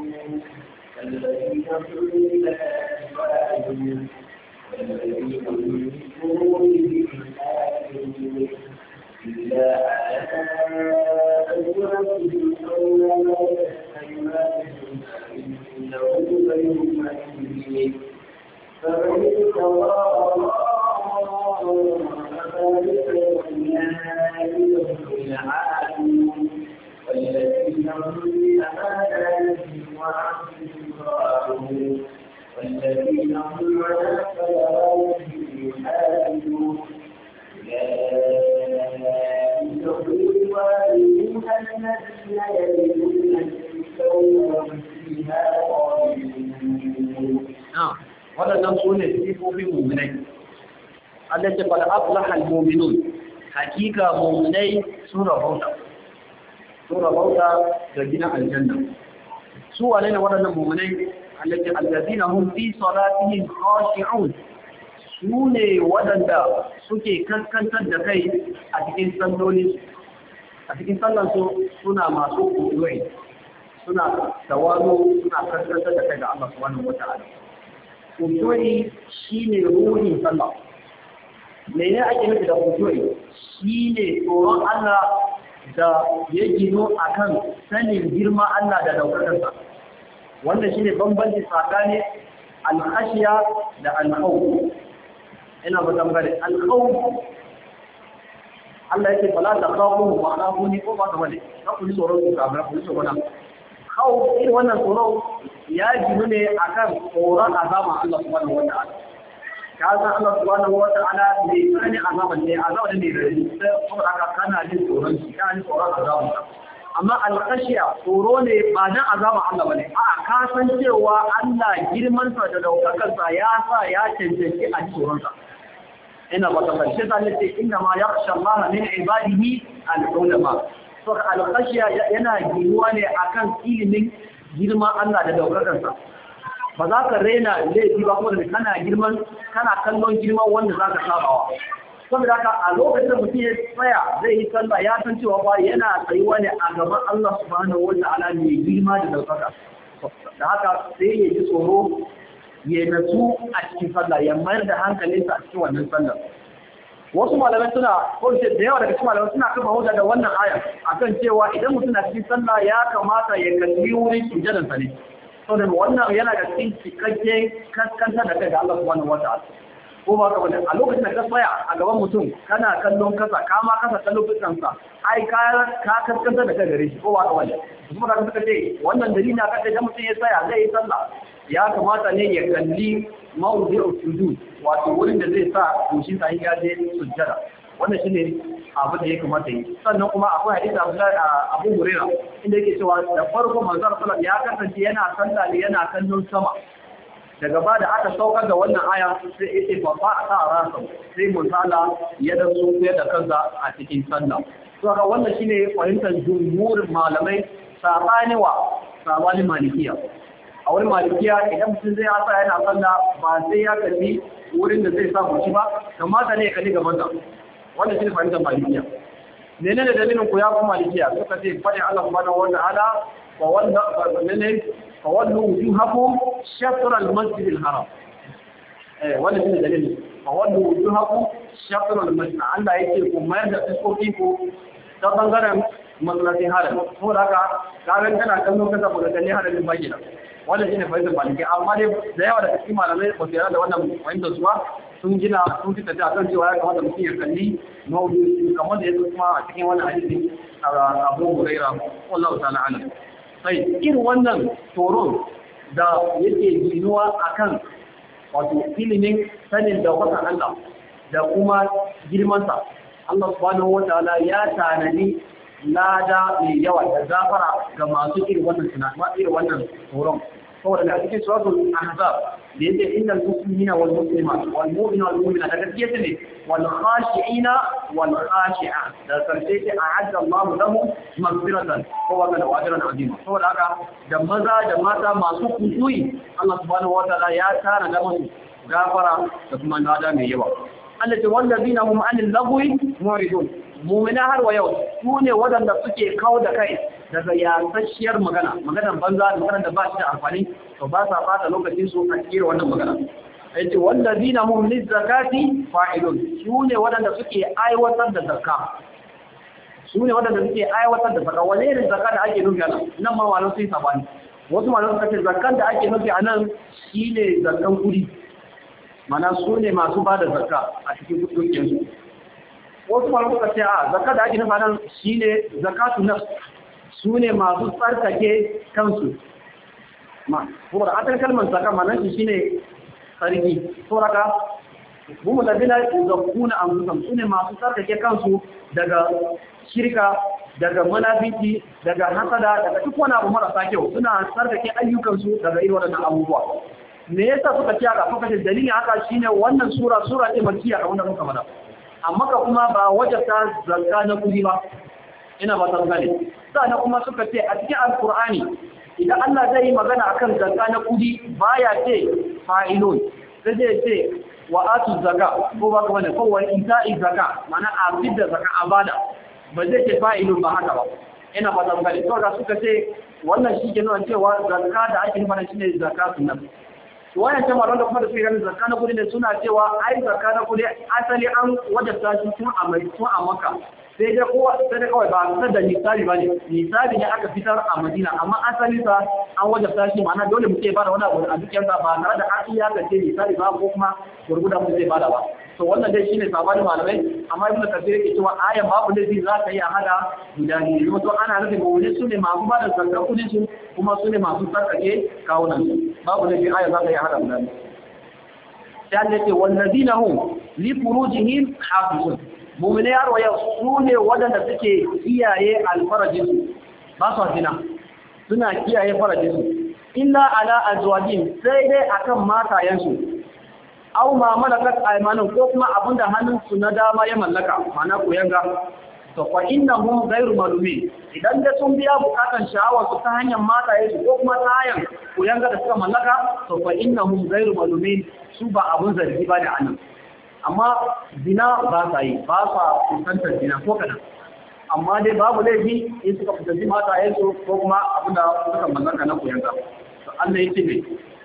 الذين هم لزكاتهم فاعلون والذين هم بفروجهم حافظون إلا على أزواجهم أو ما ملكت أيمانهم فإنهم غير مؤمنين فمن ابتغى والذين هم أماناتهم وعهدهم راعون والذين هم على صلواتهم يحافظون أولئك هم الوارثون الذين يرثون الفردوس وهم فيها خالدون. waɗannan su ne sifofin mu'minai Allah ce fal aflaha al-mu'minun hakika mu'minai sun rabauta da gidan aljanna su wane ne waɗannan mu'minai Allah ce allazina hum fi salatihim khashi'un su ne waɗanda suke kaskantar da kai a cikin salloli a cikin sallansu suna masu kudurai suna tawazu suna kaskantar da kai ga Allah subhanahu wata'ala kudurai shine ruhin sallah mene ake nufi da kudurai shine tsoron Allah da ya gino akan sanin girma Allah da daukakarsa wanda shine bambanci tsakanin al-khashiya da al-khawf ina ba tambare al-khawf Allah yake fala da khawu wa khawuni ko ba ta bane ka ku tsoron ku ga ku tsoron khawf irin wannan tsoro ya gino ne akan tsoron azama Allah subhanahu wa ta'ala ka san Allah subhanahu wa ta'ala ne sani azaban ne azaban ne da sai kuma aka kana jin tsoron shi kana jin tsoron azaban amma al-khashiya tsoro ne ba dan azaban Allah bane a'a ka san cewa Allah girman sa da daukakar sa ya sa ya cancanci a tsoron sa ina ba ta karshe ta ne ce inna ma yakhsha Allah min ibadihi al-ulama to al-khashiya yana ginuwa ne akan ilimin girman Allah da daukakar sa ba za ka raina laifi ba kuma da kana kallon girman wanda za ka sabawa. Saboda haka a lokacin da mutum ya tsaya zai yi sallah ya san cewa ba yana tsayuwa ne a gaban Allah subhanahu wa ta'ala mai girma da daukaka. Da haka sai ya ji tsoro ya natsu a cikin sallah ya mayar da hankalinsa a cikin wannan sallah. Wasu malamai suna ko da yawa daga cikin malamai suna kafa hujja da wannan aya akan cewa idan mutum na cikin sallah ya kamata ya kalli wurin sujadansa ne. Saboda wannan yana da cikin cikakken kaskanta da kai ga Allah subhanahu wa ta'ala. Ko ba ka bane a lokacin da ka tsaya a gaban mutum kana kallon kasa kama kasa kallon fuskansa ai ka kaskanta da kai gare shi ko ba ka bane kuma da suka ce wannan dalili na kada da mutum ya tsaya zai yi sallah ya kamata ne ya kalli mawdi'u sujud wato wurin da zai sa goshin sa ya je sujjada wannan shine abu da ya kamata yi. Sannan kuma akwai hadisi Abu Hurairah inda yake cewa da farko manzon sallallahu ya kasance yana sallah ne yana kallon sama. Daga ba da aka saukar da wannan aya sai yake babba a sa rasa sai musala ya da su da kansa a cikin sallah. To ga wannan shine fahimtar jumhurin malamai sabani malikiya. A wurin malikiya idan mutum zai asa yana sallah ba sai ya kalli wurin da zai sa shi ba kamata ne ya kalli gaban sa. Wannan shine fahimtar malikiya. Menene dalilin ku ya kuma malikiya suka ce fadin Allah subhanahu wa ta'ala wa wannan فولوا وجوهكم شطر المسجد الحرام wannan shine dalili fawallu wujuhakum shatr al-masjid Allah yake ku mayar da fuskokin ku ta bangaren masallacin haram ko haka karan kana kallon kasa ko da kalli haramin bagina wannan shine fa'idar maliki amma dai da yawa da cikin malamai ba su yarda da wannan fa'idar su ba sun fita ta kan cewa ya kamata mutum ya kalli mawdu'i kamar da yake kuma a cikin wannan hadisi Abu Hurairah wallahu ta'ala alam. Sai irin wannan tsoron da yake ginuwa akan wato ilimin sanin da wata Allah da kuma girmansa Allah subhanahu wa ta'ala ya tanani lada mai yawa da zafara ga masu irin wannan tsoron. Saboda da cikin suratul ahzab da yake innal muslimina wal muslimat wal mu'minina wal mu'minat da gaskiya ne wal khashi'ina wal khashi'at da karshe ce a'adda Allahu lahum maghfiratan wa ajran azima. Saboda haka da maza da mata masu kusuri Allah subhanahu wa ta'ala ya tara da musu gafara da kuma lada mai yawa. Allah ce wallazina hum anil lagwi muridun mu'mina har wa yau su ne wadanda suke kawo da kai daga yasasshiyar maganar banza da maganar da ba shi da amfani to ba sa fata lokacin su a cikin wannan magana. Yace wallazina hum lizakati fa'ilun su ne wadanda suke aiwatar da zakka wani irin zakka da ake nufi nan ma malam sai sabani wasu malam suka ce zakkan da ake nufi anan shine zakkan kudi mana su ne masu ba da zakka a cikin dukiyarsu. Wasu malam suka ce a zakka da ake nufi anan shine zakatu nafs su ne masu tsarkake kansu kuma da atar kalmar zaka manan shi shine sarki saboda mu da bina zakuna amsam su ne masu tsarkake kansu daga shirka daga munafiki daga hasada daga duk wani abu marasa kyau suna tsarkake ayyukansu daga irin wannan abubuwa. Me yasa suka ci haka suka ce dalilin haka shine wannan sura ce makkiya kamar da muka faɗa amma ka kuma ba wajata zakka na kudi ba ina ba ta gane sannan kuma suka ce a cikin alkur'ani idan Allah zai yi magana akan zakka na kudi baya ce fa'ilun sai zai ce wa atu zakka ko ba kuma ne ko wa ita'i zakka mana a fidda zakka abada ba zai ce fa'ilun ba haka ba ina ba ta gane to da suka ce wannan shi ke nuna cewa zakka da ake nufi shine zakka sunnah wannan jama'a da kuma da su ganin zakka na kudi ne suna cewa ai zakka na kudi asali an wajabta shi tun a Makka sai dai kawai ba a da nisabi ba ne nisabi ne aka fitar a Madina amma asali sa an wajabta shi ma'ana dole mutum ya bada wani abu a dukiyar sa ba tare da an iya ka ce nisabi ba ko kuma gurgudan mutum zai bada ba to wannan dai shine sabanin malamai amma ibn Kathir yake cewa ayan babu da zai za ta iya hada guda ne kuma to ana nufin mawuni su ne masu bada zakar kudin su kuma su ne masu sarkake kawunan su babu da ayan za ta iya hada guda ne sai Allah ce wallazina hum li furujihim hafizun mu'mini har wa yau su ne waɗanda suke kiyaye alfarajinsu ba su zina suna kiyaye farajinsu illa ala azwajin sai dai akan matayensu aw ma malakat aymanun ko kuma abinda hannunsu na dama ya mallaka mana koyanga to fa innahum ghayru malumin idan da sun biya bukatan sha'awar su ta hanyar mataye su ko kuma ta hanyar kuyanga da suka mallaka to fa innahum ghayru malumin su ba abun zargi ba da anan amma zina ba sa yi ba sa kusantar zina ko kana amma dai babu laifi in suka kusanci mataye su ko kuma abin da suka mallaka na kuyanga to Allah ya ce ne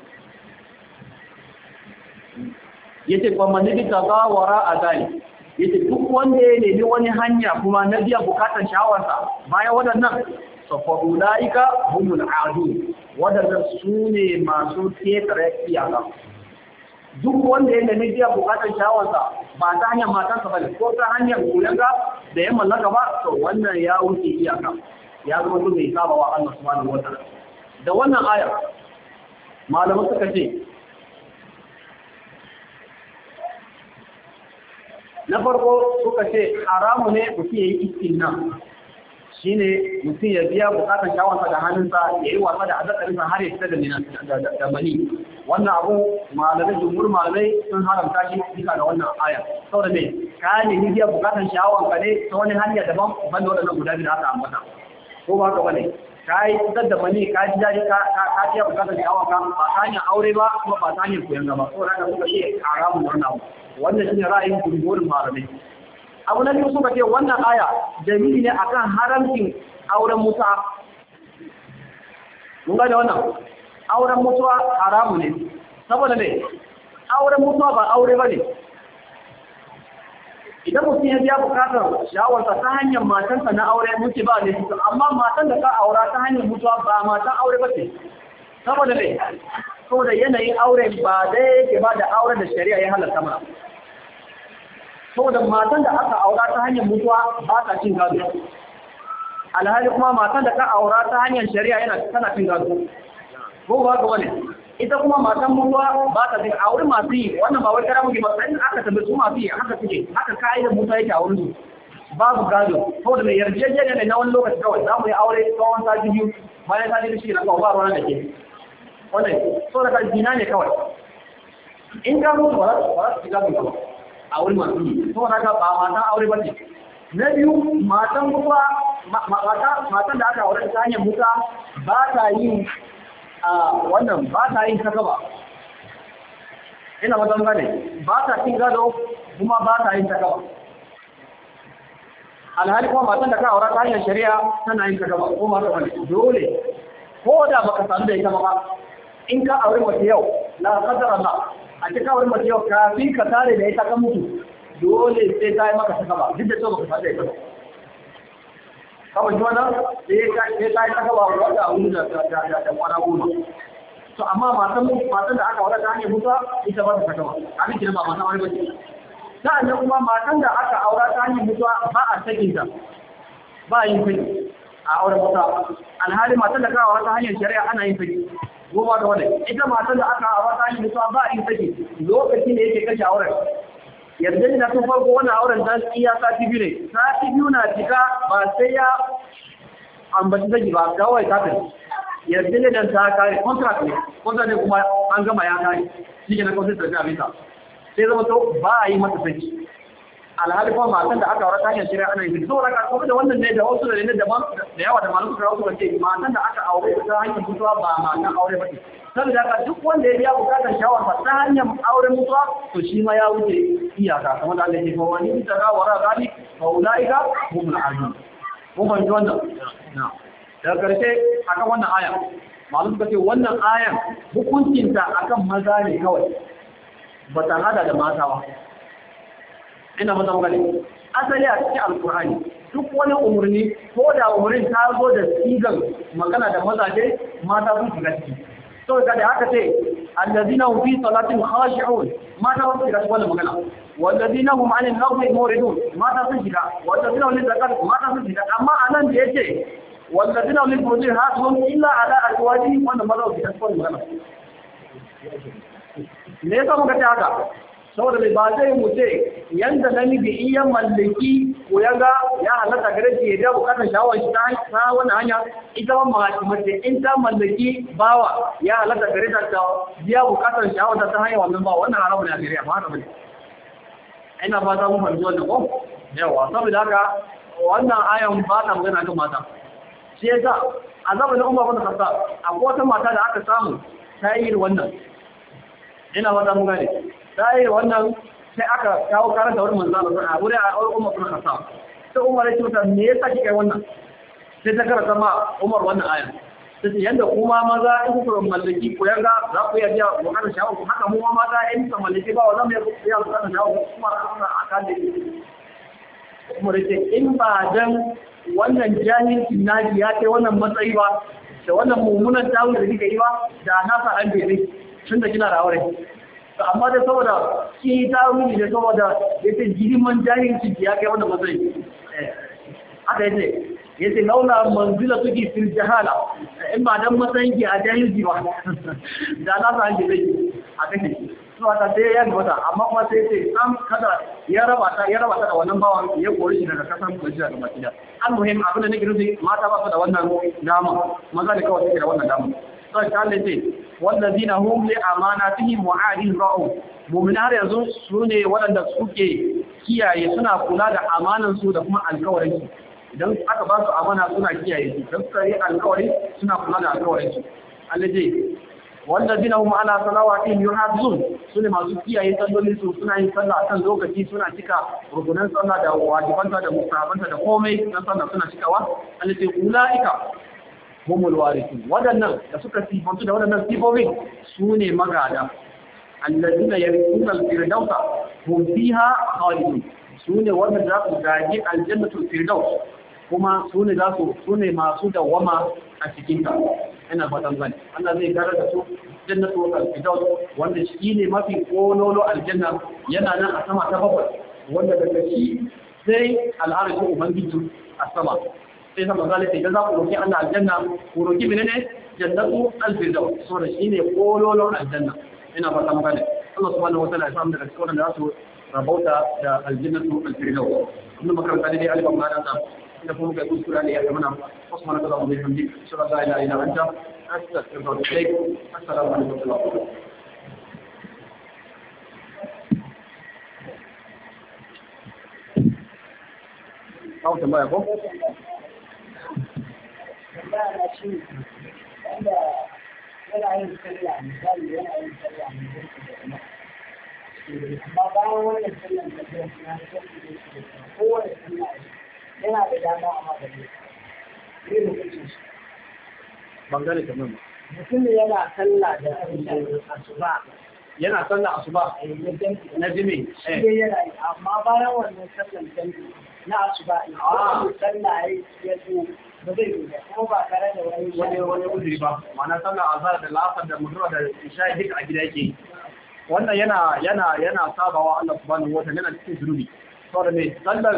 yace kuma ni ta gawara a dai yace duk wanda ya nemi wani hanya kuma na biya bukatan shawarsa bayan wadannan fa ulaika humul aadun wadannan sune masu tetare iyaka duk wanda ya nemi biya bukatan shawarsa ba ta hanyar matarsa bane ko ta hanyar kuyanga da ya mallaka ba to wannan ya wuce iyaka ya zama duk mai saba wa Allah subhanahu wataala da wannan aya malaman suka ce na farko suka ce haramu ne mutum ya yi istinna shi ne mutum ya biya bukatan shawansa da hannunsa ya yi wasa da azakarinsa har ya fita da mani wannan abu malamai jumhur malamai sun haramta shi bisa da wannan aya saboda me ka ne ni biya bukatan shawanka ne ta wani hanya daban ban da waɗannan guda biyu da aka ambata ko ba ka bane ka yi fitar da mani ka ji daɗi ka biya bukatan shawanka ba ta hanyar aure ba kuma ba ta hanyar koyon gaba saboda haka suka ce haramun wannan abu wannan shine ra'ayin jumhurin malamai abu na biyu suka ce wannan aya dalili ne akan haramcin auren mutuwa mun ga da wannan auren mutuwa haramu ne saboda ne auren mutuwa ba aure bane idan mutum ya biya bukatar shawarsa ta hanyar matansa na aure muke ba ne amma matan da ka aura ta hanyar mutuwa ba matan aure ba ce saboda ne saboda yanayin aure ba dai yake ba da auren da shari'a ya halatta mana saboda matan da aka aura ta hanyar mutuwa ba ta cin gado alhali kuma matan da ka aura ta hanyar shari'a yana tana cin gado ko ba ga wani ita kuma matan mutuwa ba ta cin aure masu yi wannan ba wai kara muke masu in aka tabi su masu yi haka suke haka ka'idar mutuwa yake a wurin su babu gado saboda mai yarjejeniya ne na wani lokaci kawai za mu yi aure tsawon sati biyu bayan sati biyu shi na kawo ba ruwan da ke wannan so da jina ne kawai in ka mutu ba za su shiga ba a wurin masu yi so da ka ba matan aure ba ce na biyu matan kuma matan da aka aure ta hanyar muta ba ta yin wannan ba ta yin takaba ina wajen gane ba ta cin gado kuma ba ta yin takaba alhali kuma matan da ka aure ta hanyar shari'a tana yin takaba ko ma ta bane dole ko da baka samu da ita ba in ka aure mace yau la qadar Allah a cikin aure mace yau kafin ka tare da ita ka mutu dole sai ta yi maka takaba duk da cewa baka tare da ita ba kawai ji wannan sai ta yi takaba wanda a wuri da kwana goma to amma matan da aka aure ta hanyar mutuwa ita ba ta takaba abin kina ba matan aure ba ce sa'annan kuma matan da aka aure ta hanyar mutuwa ba a sakin ta ba yin saki a auren mutuwa alhali matan da aka aure ta hanyar shari'a ana yin saki goma da wani ita matan da aka aure ta hanyar mutuwa ba a yin saki lokaci ne yake kashe auren yadda ne na tun farko wannan auren dan iya sati biyu ne sati biyu na cika ba sai ya ambaci saki ba kawai ta tafi yadda ne dan ta kare contract ne kuma an gama ya kare shi ke na kawai sai ta bisa sai zama to ba a yi mata saki alhali kuma matan da aka aure ta hanyar shari'a ana yin saboda ka kuma da wannan ne da wasu da ne da yawa da malamu suka rawu ce matan da aka aure ta hanyar mutuwa ba matan aure ba ce saboda haka duk wanda ya biya bukatar shawar ta hanyar auren mutuwa to shi ma ya wuce iyaka kamar da Allah ya ce fa wani ta ga wara gani fa ulaika humul adun mun ban wannan na daga karshe akan wannan aya malamu suka ce wannan ayan hukuncinta akan maza ne kawai ba ta hada da mata ba ina mata magana asali a cikin alkur'ani duk wani umarni ko da umarnin ta zo da sigan magana da mazaje mata sun shiga ciki so da haka ce allazina hum fi salatin khashi'un mata sun shiga cikin wannan magana wallazina hum 'anil lagwi muridun mata sun shiga wallazina hum lizakat mata sun shiga amma anan da yace wallazina hum lil furujin hasbun illa ala azwajihim wannan maza su shiga cikin magana me yasa muka ce haka saboda mai ba zai mutu yanda namiji iya mallaki ko ya ga ya halatta gare shi ya da bukatar shawar shi ta wannan hanya ita ma mace in ta mallaki bawa ya halatta gare ta biya bukatar shawar ta hanyar wannan bawa wannan haramun ne a gare ba haka bane ina fata mun fahimci wannan ko yawa saboda haka wannan ayan ba ta magana kan mata shi yasa a zamanin Umar bin Khattab akwai wata mata da aka samu ta yi wannan ina wata mun gane ta yi wannan sai aka kawo karanta wurin manzo Allah a wurin Umar bin Khattab sai Umar ya ce mata me yasa kike wannan sai ta karanta ma Umar wannan ayan sai yanda kuma maza in kuka mallaki ko yanga za ku iya biya bukatar shawo ku haka mu ma mata in kuka mallaki ba wannan mai biya bukatar shawo kuma akan da Umar ya ce in ba dan wannan jahilci naji ya kai wannan matsayi ba da wannan mummunan tawul da kike yi ba da na sa an bebe tun da kina da aure to amma da saboda ki tawuli da saboda yace girman jahilci ya kai wannan matsayi aka yace laula manzila tuki fil jahala in ba dan matsayin ki a jahilci ba da na sa an bebe a kake zuwa ta sai ya gabata amma kuma sai ce an kada ya raba ta da wannan bawan ya kore shi daga kasan Majiya da Makida almuhim abin da nake nufi mata ba su da wannan dama maza ne kawai suke da wannan dama sai ta Allah ce wallazina hum li amanatihim wa ahdihim ra'u mu'min har yanzu su ne waɗanda suke kiyaye suna kula da amanan su da kuma alƙawarin su idan aka ba su amana suna kiyaye su dan suka yi alƙawari suna kula da alƙawarin su Allah ce wallazina hum ala salawatihim yuhafizun sune masu kiyaye sallolin su suna yin sallah akan lokaci suna cika rukunan sallah da wajibanta da mustahabanta da komai na sallah suna cikawa allati ulaika humul warithun wadannan da suka sifantu da wadannan sifofin sune magada allazina yarithuna al-firdausa hum fiha khalidun sune wanda za su gaji aljannatul firdaus kuma sune masu dawama a cikin ta ina fatan zan Allah zai gara da su jannatul firdaus wanda shi ne mafi kololo aljanna yana nan a sama ta bakwai wanda daga shi sai al'arshin ubangiji a sama sai sama zalika idan za ku roki Allah aljanna ku roki menene jannatul firdaus so da shi ne kololo aljanna ina fatan zan Allah subhanahu wa ta'ala ya samu daga cikin wanda za su rabauta da aljannatul firdaus kuma makaranta dai alifan ma dan da kuma kai kuskura ne ya zama Usman da Allah bai hamdi sallallahu alaihi wa sallam astaghfiruka wa atubu ilaik assalamu alaikum wa rahmatullahi au tambaya ko tambaya shi wanda yana yin sallah misali yana yin sallah ne amma bayan wannan sallan da ya na kowane sallah yana da dama a magani ne mutum shi bangare kamar mutum yana sallah da asuba yana sallah asuba na jimi shi yana yi amma bayan wannan sallan jami'i na asuba sallah ya zo ba zai yi kuma ba tare da wani uzuri ba ma'ana sallah azhar da lafar da mutuwa da isha duk a gida yake wannan yana sabawa Allah subhanahu wa ta'ala yana cikin zunubi saboda me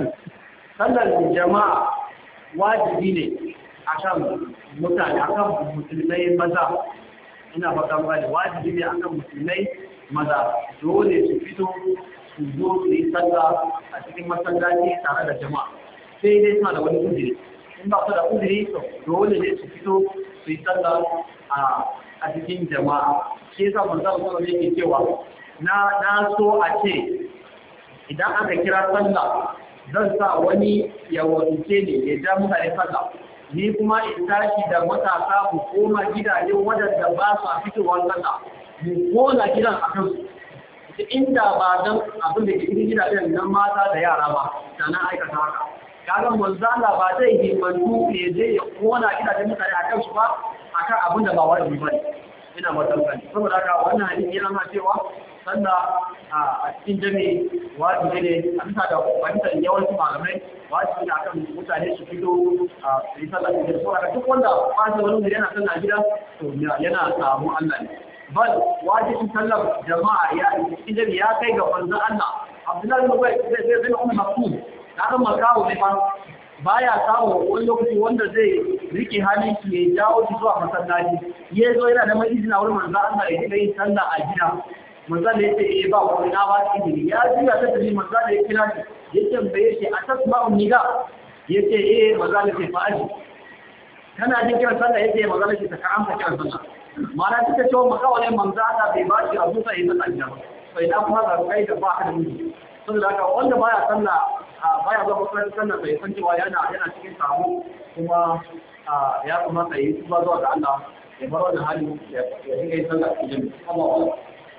sallar jama'a wajibi ne akan mutane akan musulmai maza ina fata gani wajibi ne akan musulmai maza dole su fito su zo su yi sallah a cikin masallaci tare da jama'a sai dai suna da wani uzuri in ba su da uzuri to dole ne su fito su yi sallah a cikin jama'a shi yasa manzo Allah yake cewa na so a ce idan aka kira sallah zan sa wani ya wace ne ya ja mutane sallah ni kuma in tashi da matasa ku koma gidajen wadanda ba su a fitowar sallah mu kona gidan a kansu inda ba dan abin da ke cikin gidajen nan mata da yara ba da na aikata haka kaga manzo Allah ba zai himmantu ne zai ya kona gidajen mutane a kansu ba akan abin da ba wajibi ba ina mutunta saboda haka wannan hadisi yana ma cewa sallah a cikin jami'i wajibi ne a bisa da fahimtar yawancin malamai wajibi ne akan mutane su fito a yi sallah da su a duk wanda ba shi wani yana sallah gida to yana samu Allah ne bal wajibin sallar jama'a ya cikin jami'i ya kai ga manzon Allah Abdullahi bin Ubay zai umma maktum na kan makawo ne fa baya samu wani lokaci wanda zai rike halin shi ya jawo shi zuwa masallaci ya zo yana da mai izina wurin manzon Allah ya dinga yin sallah a gida manzan da ya ce ba wani na ba shi ne ya juya ta tafi manzan da ya kira shi ya tambaye shi a tasma'un niga ya ce manzan da ke fa'aji kana jin kiran sallah ya ce manzan da ke ta karamta kiran sallah ma'ana duka cewa makawalin manzan da bai ba shi abu sai ya sallah gida ba sai da kuma ga kai da ba ka da miji saboda haka wanda baya sallah baya zuwa makarantar sannan bai san cewa yana cikin samu kuma ya kamata yi tuba zuwa ga Allah ya bar wannan hali ya dinga yin sallah cikin Allah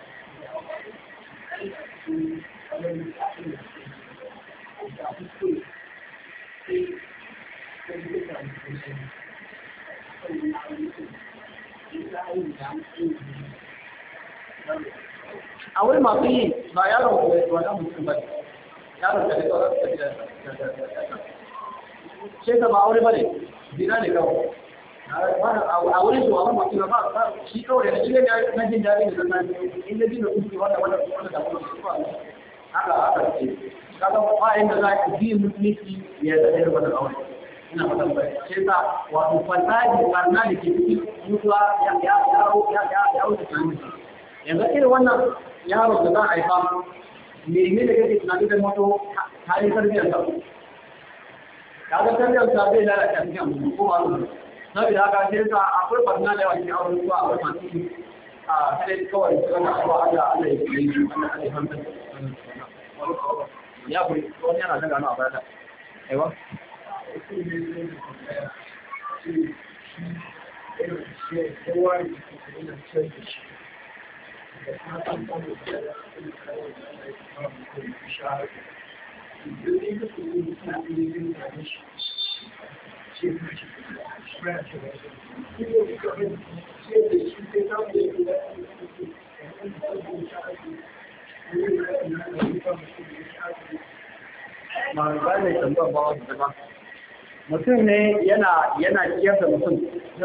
a wurin masu yi ba yaron wannan mutum ba yaron da ce ka ba aure ba ne dina ne kawai a wurin su wani masu ba shi kawai da shi ne na jin daɗi da zan inda jin da kuke wanda da kuma haka ce kaga ba inda za ka bi mutunci ya da irin wannan aure ina fatan bai sai ta wato fasadi barna da ke cikin mutuwa ya wuce tunani yanzu irin wannan yaro da za a haifa ne da kake tunani da mutu halin tarbiyyar sa kaga tarbiyyar sa zai lalata cikin mutum ko ba ruwa saboda haka sai ta akwai barna da yawa cikin aure ko akwai masu a sai kawai kana zuwa Allah ya yi Allah ya fanta ya kuri wani yana daga nan a baya aiwa mutum ne yana ciyar da mutum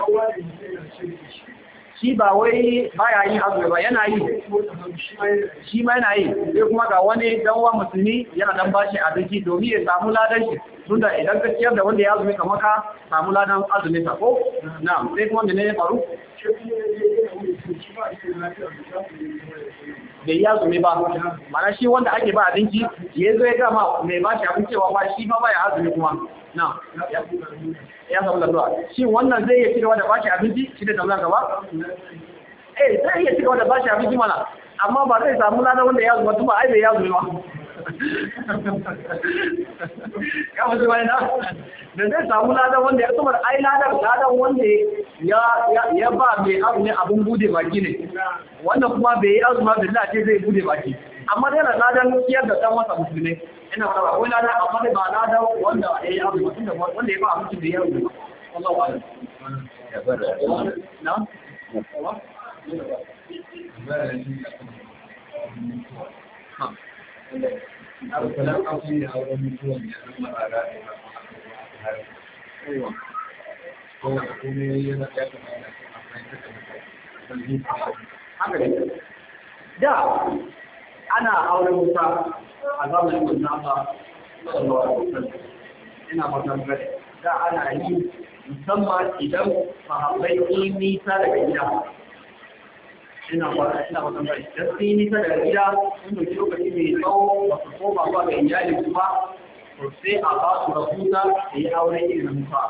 shi ba wai baya yin azumi ba yana yi shi ma yana yi sai kuma ga wani danwa musulmi yana dan bashi abinci domin ya samu ladan shi tunda idan ka ciyar da wanda ya azumi kamar ka samu ladan azumin sa ko na'am sai kuma menene faru bai yi azumi ba mana shi wanda ake ba abinci ya zo ya gama mai ba shi abinci cewa ba shi ma ba ya azumi kuma na ya samu lalura shi wannan zai iya cigaba da ba shi abinci shi da tamlar gaba zai iya cigaba da ba shi abinci mana amma ba zai samu ladan wanda ya azumi ba ai bai ya azumi ba kama shi wani na da zai samu ladan wanda ya tumar ai ladan wanda ya ba mai azumi abin bude baki ne wannan kuma bai yi azuma da lace zai bude baki amma dai na ladan ciyar da dan wasa musulmi ina fara ba wani ladan amma dai ba ladan wanda ya yi azuma tunda wanda ya ba abincin da ya yi Allah ba ya bar na da ana auren wuta a zamanin musamman ina matan da ana yi musamman idan sahabbai yi nisa daga gida ina matan gari da su yi nisa daga gida sun doki lokaci mai tsawo ba su koma ba ga iyalin su ba to sai a ba su rahuta da yi aure irin na musa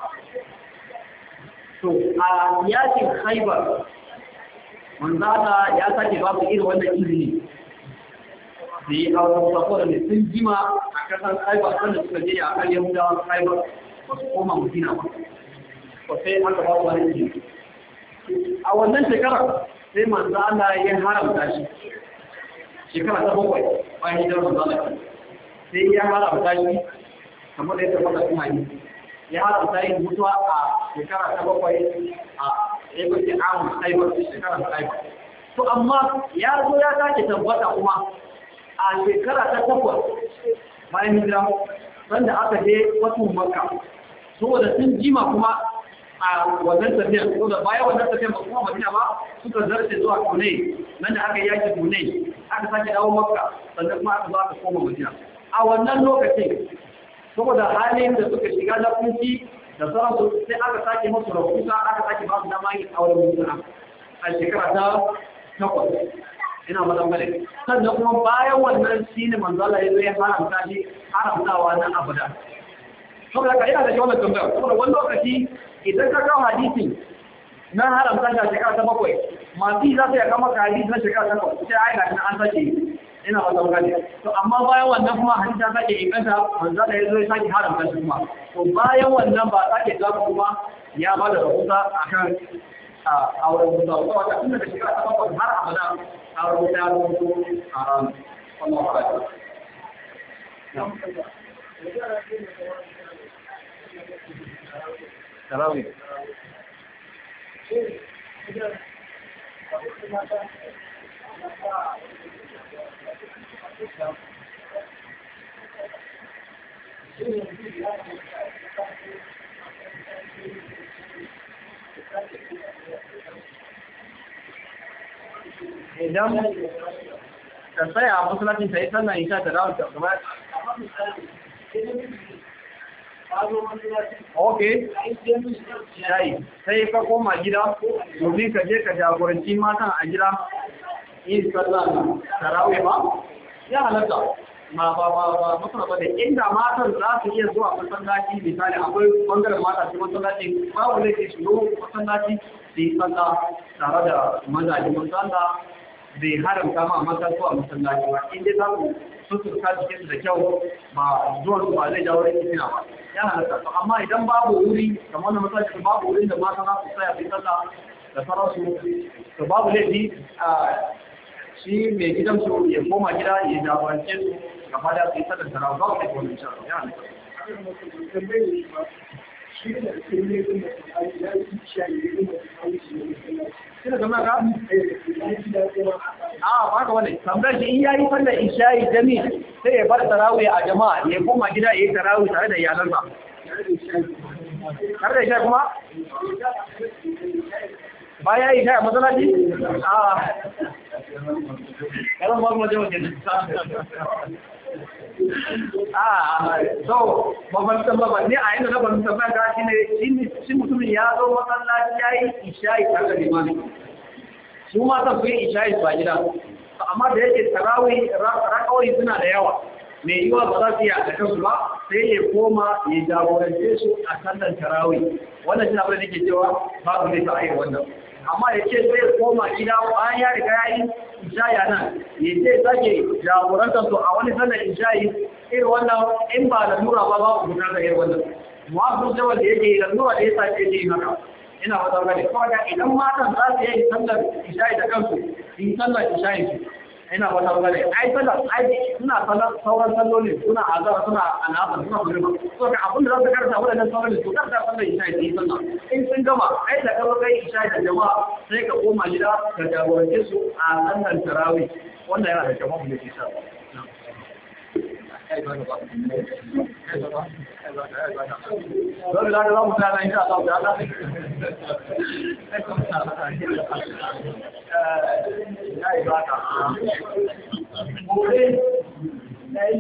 to a yakin haibar manzana ya sake ba su irin wannan izini da yi auren saboda mai sun jima a kasar haibar sanda suka je a kan yahudawan haibar ba su koma mutina ba to sai aka ba su wani izini a wannan shekarar sai manzana ya haramta shi shekara ta 7 bayan hijirar manzana sai ya haramta shi kamar da ya tabbata kuma yi ya haramta yin mutuwa a shekara ta 7 a yabace amun haibar shekara ta haibar to amma ya zo ya sake tabbata kuma a shekara ta 8 bayan hijira sanda aka je wasu makka saboda sun jima kuma a wannan tafiyar ko da bayan wannan tafiyar ba kuma madina ba suka zarce zuwa Kunai nan da aka yaki Kunai aka sake dawo makka sannan kuma aka zo aka koma madina a wannan lokacin saboda halin da suka shiga na kunci da sauransu sai aka sake masu rahusa aka sake ba su dama yin auren mutuna a shekara ta 8 ina mazan bane sannan kuma bayan wannan shi ne manzala ya zo ya haramta shi haramtawa na abada saboda ka yana da yawan tambayar saboda wani lokaci idan ka kawo hadisin na haramta shi a shekara ta 7 masu yi za su ya kama ka hadisi na shekara ta 8 sai ai ga an sake ina ba ta gane to amma bayan wannan kuma hadisi ta sake inganta manzo da yazo ya sake haramta shi kuma to bayan wannan ba sake zama kuma ya ba da rahusa akan auren mutuwa ko wata tun da shekara ta bakwai har abada auren mutuwa ya zama haram wannan ba tarawih idan ka tsaya a musulacin ta yi sannan isha ta dawo ta gaba ok sai ka koma gida domin ka je ka jagoranci matan a gida yin sallah tarawih ba ya halatta ba masana ba da inda matan za su iya zuwa masallaci misali akwai bangaren mata su masallaci babu zai ke shigo masallaci da yi sallah tare da mazaje musalla bai haramta ma mata zuwa masallaci ba inda za ku suturta jikinsu da kyau ba zuwan su ba zai jawo rikin fina ba ya halatta amma idan babu wuri kamar da masallaci babu wurin da mata za su tsaya su sallah da sauransu to babu laifi shi mai gidan su ya koma gida ya jagorance su gaba da su yi sadar tarawa ba wani kwanin sha ya halatta Kina zama ka? Ba ka wani, tambayar shi in yayi sallar isha'i jami sai ya bar tarawih a jama'a ya koma gida ya yi tarawih tare da iyalansa. Tare da isha'i kuma? Baya yi isha'i a matsalaci? Ƙaran ba kuma jama kenan. So, babban tambaba ne a yadda na babban tambaya ga shi mutumin ya zo masallaci ya yi isha'i tare da limani. Su mata su yi isha'i ba gida. Amma da yake tarawih rakawai suna da yawa. Mai yiwa ba za su yi a kansu ba sai ya koma ya jagorance su a sallar tarawih. Wannan shi abin da nake cewa babu ne ta ayi wannan. Amma ya ce zai koma gida bayan ya riga ya yi ishaya nan ya ce sake jagorantar su a wani sallar isha'i irin wannan in ba da nura ba babu guda da irin wannan. Mu'afin jawar da yake da nura da ya sake yi haka. Ina wata gani kawai idan matan za su yi sallar isha'i da kansu in sallar isha'i su ina wata gani ai sallar ai suna sallar sauran salloli suna azara suna anasa suna burma so ka abin da za su karanta wadannan sauran su karanta sallar isha'i su yi sallar in sun gama ai da karo kai isha'i da jama'a sai ka koma gida ka jagorance su a sallar tarawih wannan yana da kyau mu ne shi sa Dole da za mu tsara insha Allah da Allah. Ya yi ba ta.